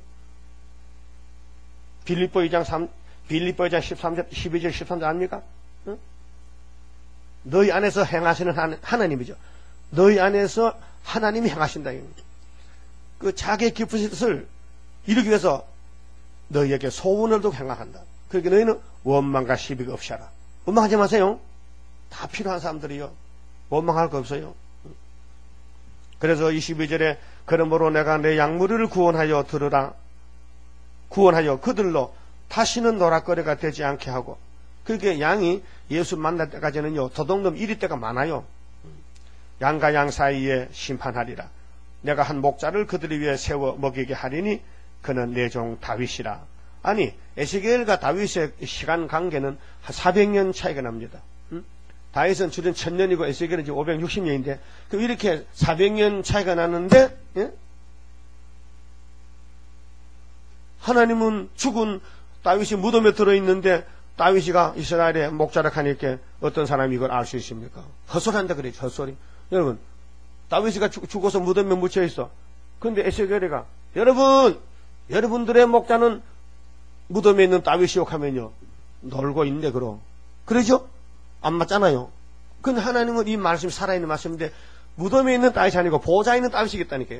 Speaker 2: 빌립보 2장 13절 12절 13절 아닙니까? 응? 너희 안에서 행하시는 하나님이죠. 너희 안에서 하나님이 행하신다. 그 자기의 깊으신 뜻을 이루기 위해서 너희에게 소원을 두고 행하한다. 그러니까 너희는 원망과 시비가 없이 하라. 원망하지 마세요. 다 필요한 사람들이요. 원망할 거 없어요. 그래서 22절에 그러므로 내가 내 양무리를 구원하여 들으라. 구원하여 그들로 다시는 노락거리가 되지 않게 하고. 그렇게 양이 예수 만날 때까지는요, 도둑놈 1위 때가 많아요. 양과 양 사이에 심판하리라. 내가 한 목자를 그들을 위해 세워 먹이게 하리니 그는 내 종 다윗이라. 아니, 에스겔과 다윗의 시간 관계는 한 400년 차이가 납니다. 다윗은 주된 1000년이고 에스겔은 지금 560년인데, 그럼 이렇게 400년 차이가 나는데, 예? 하나님은 죽은 다윗이 무덤에 들어있는데, 다윗이가 이스라엘의 목자라 하니까 어떤 사람이 이걸 알 수 있습니까? 헛소리한다 그랬죠, 헛소리. 여러분, 다윗이가 죽어서 무덤에 묻혀있어. 근데 에스겔이가, 여러분들의 목자는 무덤에 있는 다윗이 욕하면요, 놀고 있네, 그럼. 그러죠? 안 맞잖아요. 근데 하나님은 이 말씀이 살아있는 말씀인데, 무덤에 있는 다윗이 아니고 보좌에 있는 다윗이겠다니까요.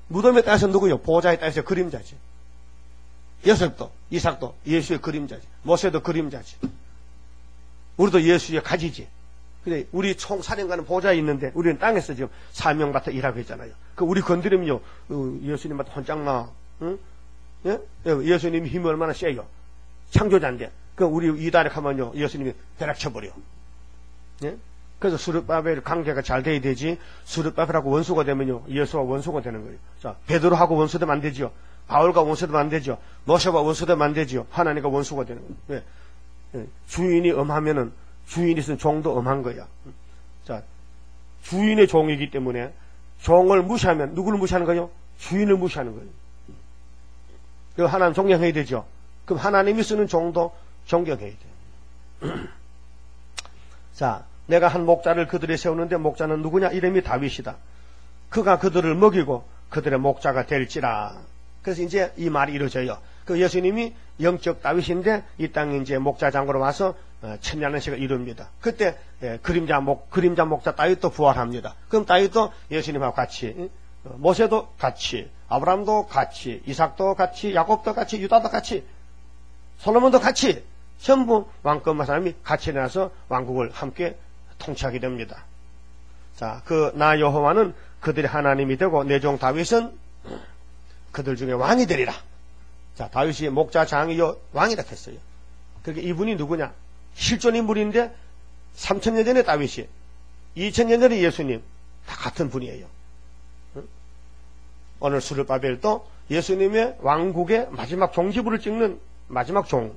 Speaker 2: 무덤의 땅에서 누구요? 보좌의 땅에서 그림자지. 요셉도, 이삭도 예수의 그림자지. 모세도 그림자지. 우리도 예수의 가지지. 근데 우리 총사령관은 보좌에 있는데 우리는 땅에서 지금 사명받아 일하고 있잖아요. 그 우리 건드리면요, 예수님한테 혼장나. 응? 예? 예수님이 힘이 얼마나 세요. 창조자인데. 그 우리 이다락 하면요, 예수님이 벼락쳐버려. 예? 그래서 수르바벨 관계가 잘 돼야 되지. 수르바벨하고 원수가 되면요, 예수와 원수가 되는 거예요. 자, 베드로하고 원수되면 안 되지요. 바울과 원수되면 안 되죠. 모세와 원수되면 안 되지요. 하나님과 원수가 되는 거예요. 왜? 예. 주인이 엄하면은 주인이 쓴 종도 엄한 거야. 자, 주인의 종이기 때문에 종을 무시하면 누구를 무시하는 거예요? 주인을 무시하는 거예요. 그 하나님 존경해야 되죠. 그럼 하나님이 쓰는 종도 존경해야 돼요. 자, 내가 한 목자를 그들에 세우는데 목자는 누구냐? 이름이 다윗이다. 그가 그들을 먹이고 그들의 목자가 될지라. 그래서 이제 이 말이 이루어져요. 그 예수님이 영적 다윗인데 이 땅에 이제 목자 장로로 와서 천년의 시를 이룹니다. 그때 그림자 목자 다윗도 부활합니다. 그럼 다윗도 예수님하고 같이, 모세도 같이, 아브라함도 같이, 이삭도 같이, 야곱도 같이, 유다도 같이, 솔로몬도 같이, 전부 왕권만 사람이 같이 일어나서 왕국을 함께 통치하게 됩니다. 자, 그 나 여호와는 그들의 하나님이 되고 내 종 다윗은 그들 중에 왕이 되리라. 자, 다윗이 목자 장이요 왕이라 했어요. 그러니까 이분이 누구냐? 실존 인물인데 3000년 전에 다윗이, 2000년 전에 예수님, 다 같은 분이에요. 응? 오늘 수르바벨도 예수님의 왕국의 마지막 종지부를 찍는 마지막 종.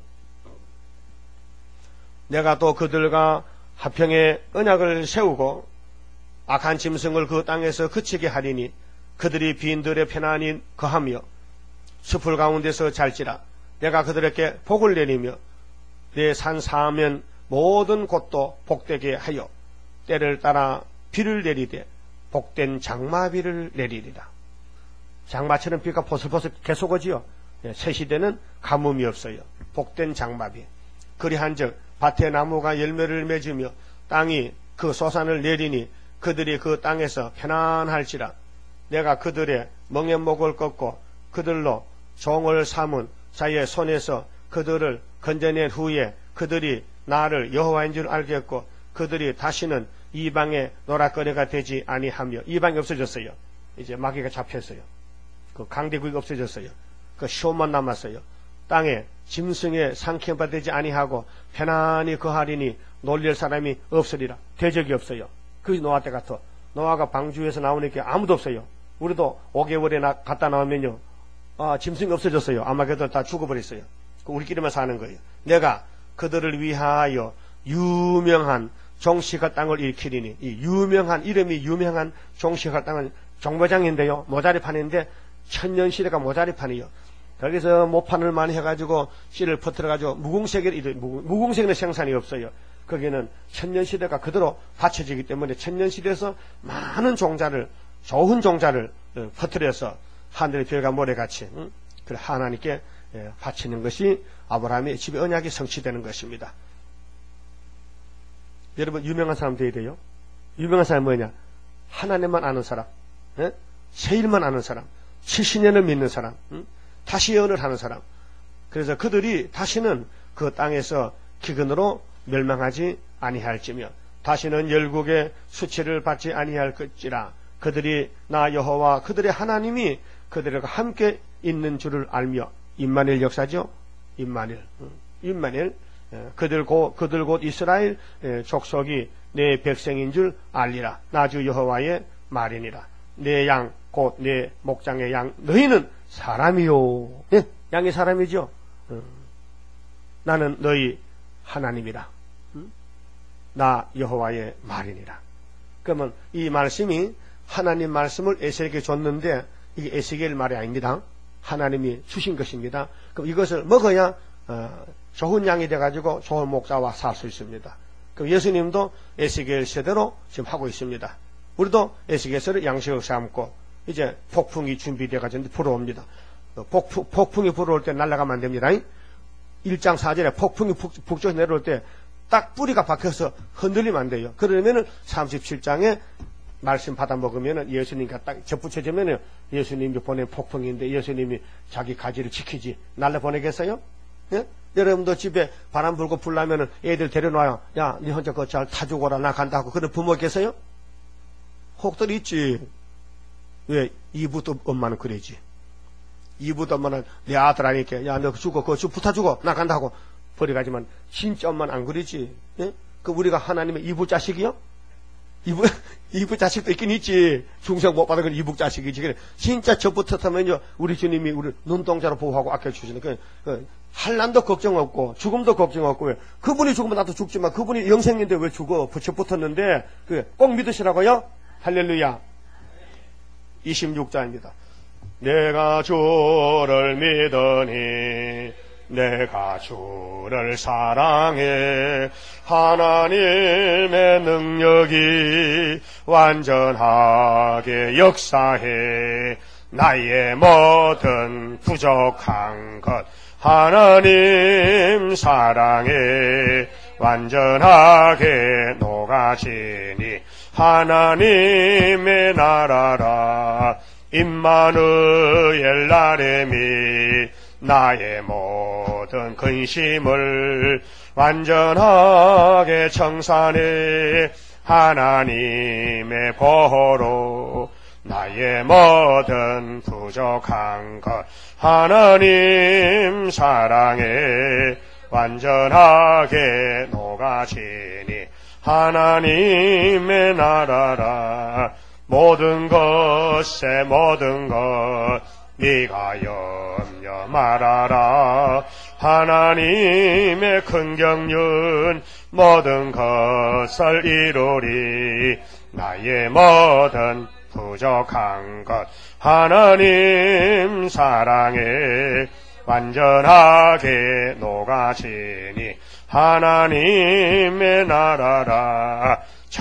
Speaker 2: 내가 또 그들과 화평의 언약을 세우고 악한 짐승을 그 땅에서 그치게 하리니 그들이 빈들에 편안히 거하며 숲을 가운데서 잘지라. 내가 그들에게 복을 내리며 내 산 사면 모든 곳도 복되게 하여 때를 따라 비를 내리되 복된 장마비를 내리리라. 장마처럼 비가 포슬포슬 계속 오지요. 새 시대는 가뭄이 없어요. 복된 장마비. 그리한즉 밭에 나무가 열매를 맺으며 땅이 그 소산을 내리니 그들이 그 땅에서 편안할지라. 내가 그들의 멍에목을 꺾고 그들로 종을 삼은 자의 손에서 그들을 건져낸 후에 그들이 나를 여호와인 줄 알겠고 그들이 다시는 이방의 노락거리가 되지 아니하며. 이방이 없어졌어요. 이제 마귀가 잡혔어요. 그 강대국이 없어졌어요. 그 시온만 남았어요. 땅에 짐승의 상쾌함 되지 아니하고 편안히 거하리니 놀릴 사람이 없으리라. 대적이 없어요. 그게 노아 때 같아. 노아가 방주에서 나오니까 아무도 없어요. 우리도 5개월에 갔다 나오면요, 짐승이 없어졌어요. 아마게도 다 죽어버렸어요. 우리끼리만 사는 거예요. 내가 그들을 위하여 유명한 종식할 땅을 일으키리니. 이 유명한, 이름이 유명한 종식할 땅은 종묘장인데요, 모자리판인데 천년시대가 모자리판이요. 거기서 모판을 많이 해가지고 씨를 퍼뜨려가지고 무궁색의 생산이 없어요. 거기는 천년시대가 그대로 받쳐지기 때문에 천년시대에서 많은 종자를, 좋은 종자를 퍼뜨려서 하늘의 별과 모래같이 그래 하나님께 바치는 것이 아브라함의 집의 언약이 성취되는 것입니다. 여러분, 유명한 사람 되어야 돼요. 유명한 사람이 뭐냐? 하나님만 아는 사람, 새 일만 아는 사람, 70년을 믿는 사람, 다시 예언을 하는 사람. 그래서 그들이 다시는 그 땅에서 기근으로 멸망하지 아니할지며 다시는 열국의 수치를 받지 아니할 것이라. 그들이 나 여호와 그들의 하나님이 그들과 함께 있는 줄을 알며. 임마누엘 역사죠. 임마누엘. 그들 곧 이스라엘 족속이 내 백성인 줄 알리라. 나주 여호와의 말이니라. 내 양 곧 내 목장의 양 너희는 사람이요. 네, 양이 사람이죠. 나는 너희 하나님이라. 나 여호와의 말이니라. 그러면 이 말씀이 하나님 말씀을 에스겔에게 줬는데 이게 에스겔 말이 아닙니다. 하나님이 주신 것입니다. 그럼 이것을 먹어야 좋은 양이 돼가지고 좋은 목자와 살 수 있습니다. 그럼 예수님도 에스겔 세대로 지금 하고 있습니다. 우리도 에스겔서를 양식을 삼고 이제 폭풍이 준비돼가지고 불어옵니다. 폭풍이 불어올 때 날아가면 안 됩니다. 1장 4절에 폭풍이 북쪽에서 내려올 때 딱 뿌리가 박혀서 흔들리면 안 돼요. 그러면은 37장에 말씀 받아 먹으면은 예수님과 딱 접붙여지면은 예수님이 보낸 폭풍인데 예수님이 자기 가지를 지키지 날려 보내겠어요? 예? 여러분도 집에 바람 불고 불 나면은 애들 데려놔요. 야, 니 혼자 그거 잘 타주고라 나 간다 하고 그런 부모 있겠어요? 혹들 있지. 왜? 이부도 엄마는 그러지. 이부도 엄마는 내 아들 아니까 야, 너 죽어 그거 붙어주고 나 간다고 버려가지만 진짜 엄마는 안 그러지. 예? 그 우리가 하나님의 이부 자식이요? 이부 자식도 있긴 있지. 중생 못 받은 건 이부 자식이지. 진짜 저부터면요 우리 주님이 우리 눈동자로 보호하고 아껴주시는 그 한란도 걱정 없고 죽음도 걱정 없고 왜? 그분이 죽으면 나도 죽지만 그분이 영생인데 왜 죽어? 붙었는데 꼭 믿으시라고요. 할렐루야. 26절입니다. 내가 주를 믿으니 내가 주를 사랑해 하나님의 능력이 완전하게 역사해 나의 모든 부족한 것 하나님 사랑에 완전하게 녹아지니 하나님의 나라라 임마누엘 나레미 나의 모든 근심을 완전하게 청산해 하나님의 보호로 나의 모든 부족한 것 하나님 사랑에 완전하게 녹아지니 하나님의 나라라 모든 것에 모든 것 네가 염려 말아라 하나님의 큰 경륜 모든 것을 이루리 나의 모든 부족한 것 하나님 사랑에 완전하게 녹아지니 하나님의 나라라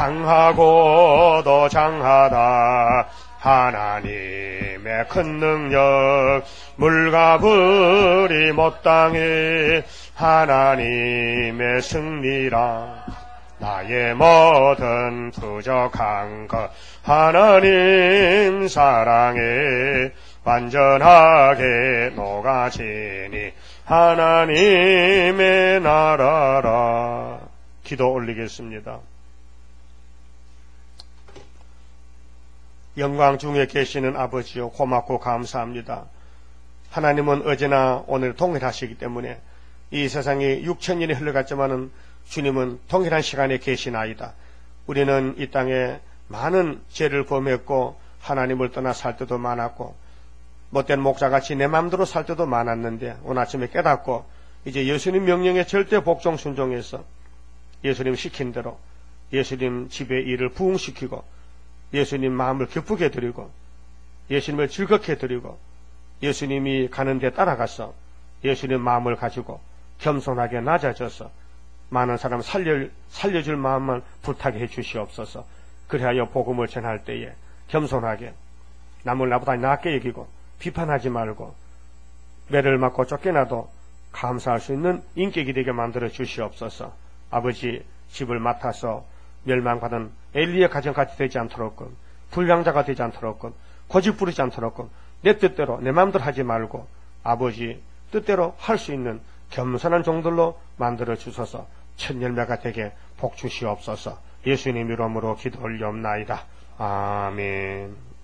Speaker 2: 장하고도 장하다 하나님의 큰 능력 물과 불이 못 당해 하나님의 승리라 나의 모든 부족한 것 하나님 사랑에 완전하게 녹아지니 하나님의 나라라. 기도 올리겠습니다. 영광 중에 계시는 아버지요 고맙고 감사합니다. 하나님은 어제나 오늘 동일하시기 때문에 이 세상에 6,000년이 흘러갔지만은 주님은 동일한 시간에 계시나이다. 우리는 이 땅에 많은 죄를 범했고 하나님을 떠나 살 때도 많았고 못된 목자같이 내 마음대로 살 때도 많았는데 오늘 아침에 깨닫고 이제 예수님 명령에 절대 복종 순종해서 예수님 시킨 대로 예수님 집의 일을 부흥시키고 예수님 마음을 기쁘게 드리고 예수님을 즐겁게 드리고 예수님이 가는 데 따라가서 예수님 마음을 가지고 겸손하게 낮아져서 많은 사람 살려줄 마음만 부탁해 해 주시옵소서. 그리하여 복음을 전할 때에 겸손하게 남을 나보다 낫게 여기고 비판하지 말고 매를 맞고 쫓겨나도 감사할 수 있는 인격이 되게 만들어 주시옵소서. 아버지 집을 맡아서 멸망받은 엘리의 가정같이 되지 않도록 불량자가 되지 않도록 고집 부리지 않도록 내 뜻대로 내 마음대로 하지 말고 아버지 뜻대로 할 수 있는 겸손한 종들로 만들어 주셔서 첫 열매가 되게 복 주시옵소서. 예수님 이름으로 기도 올리옵나이다. 아멘.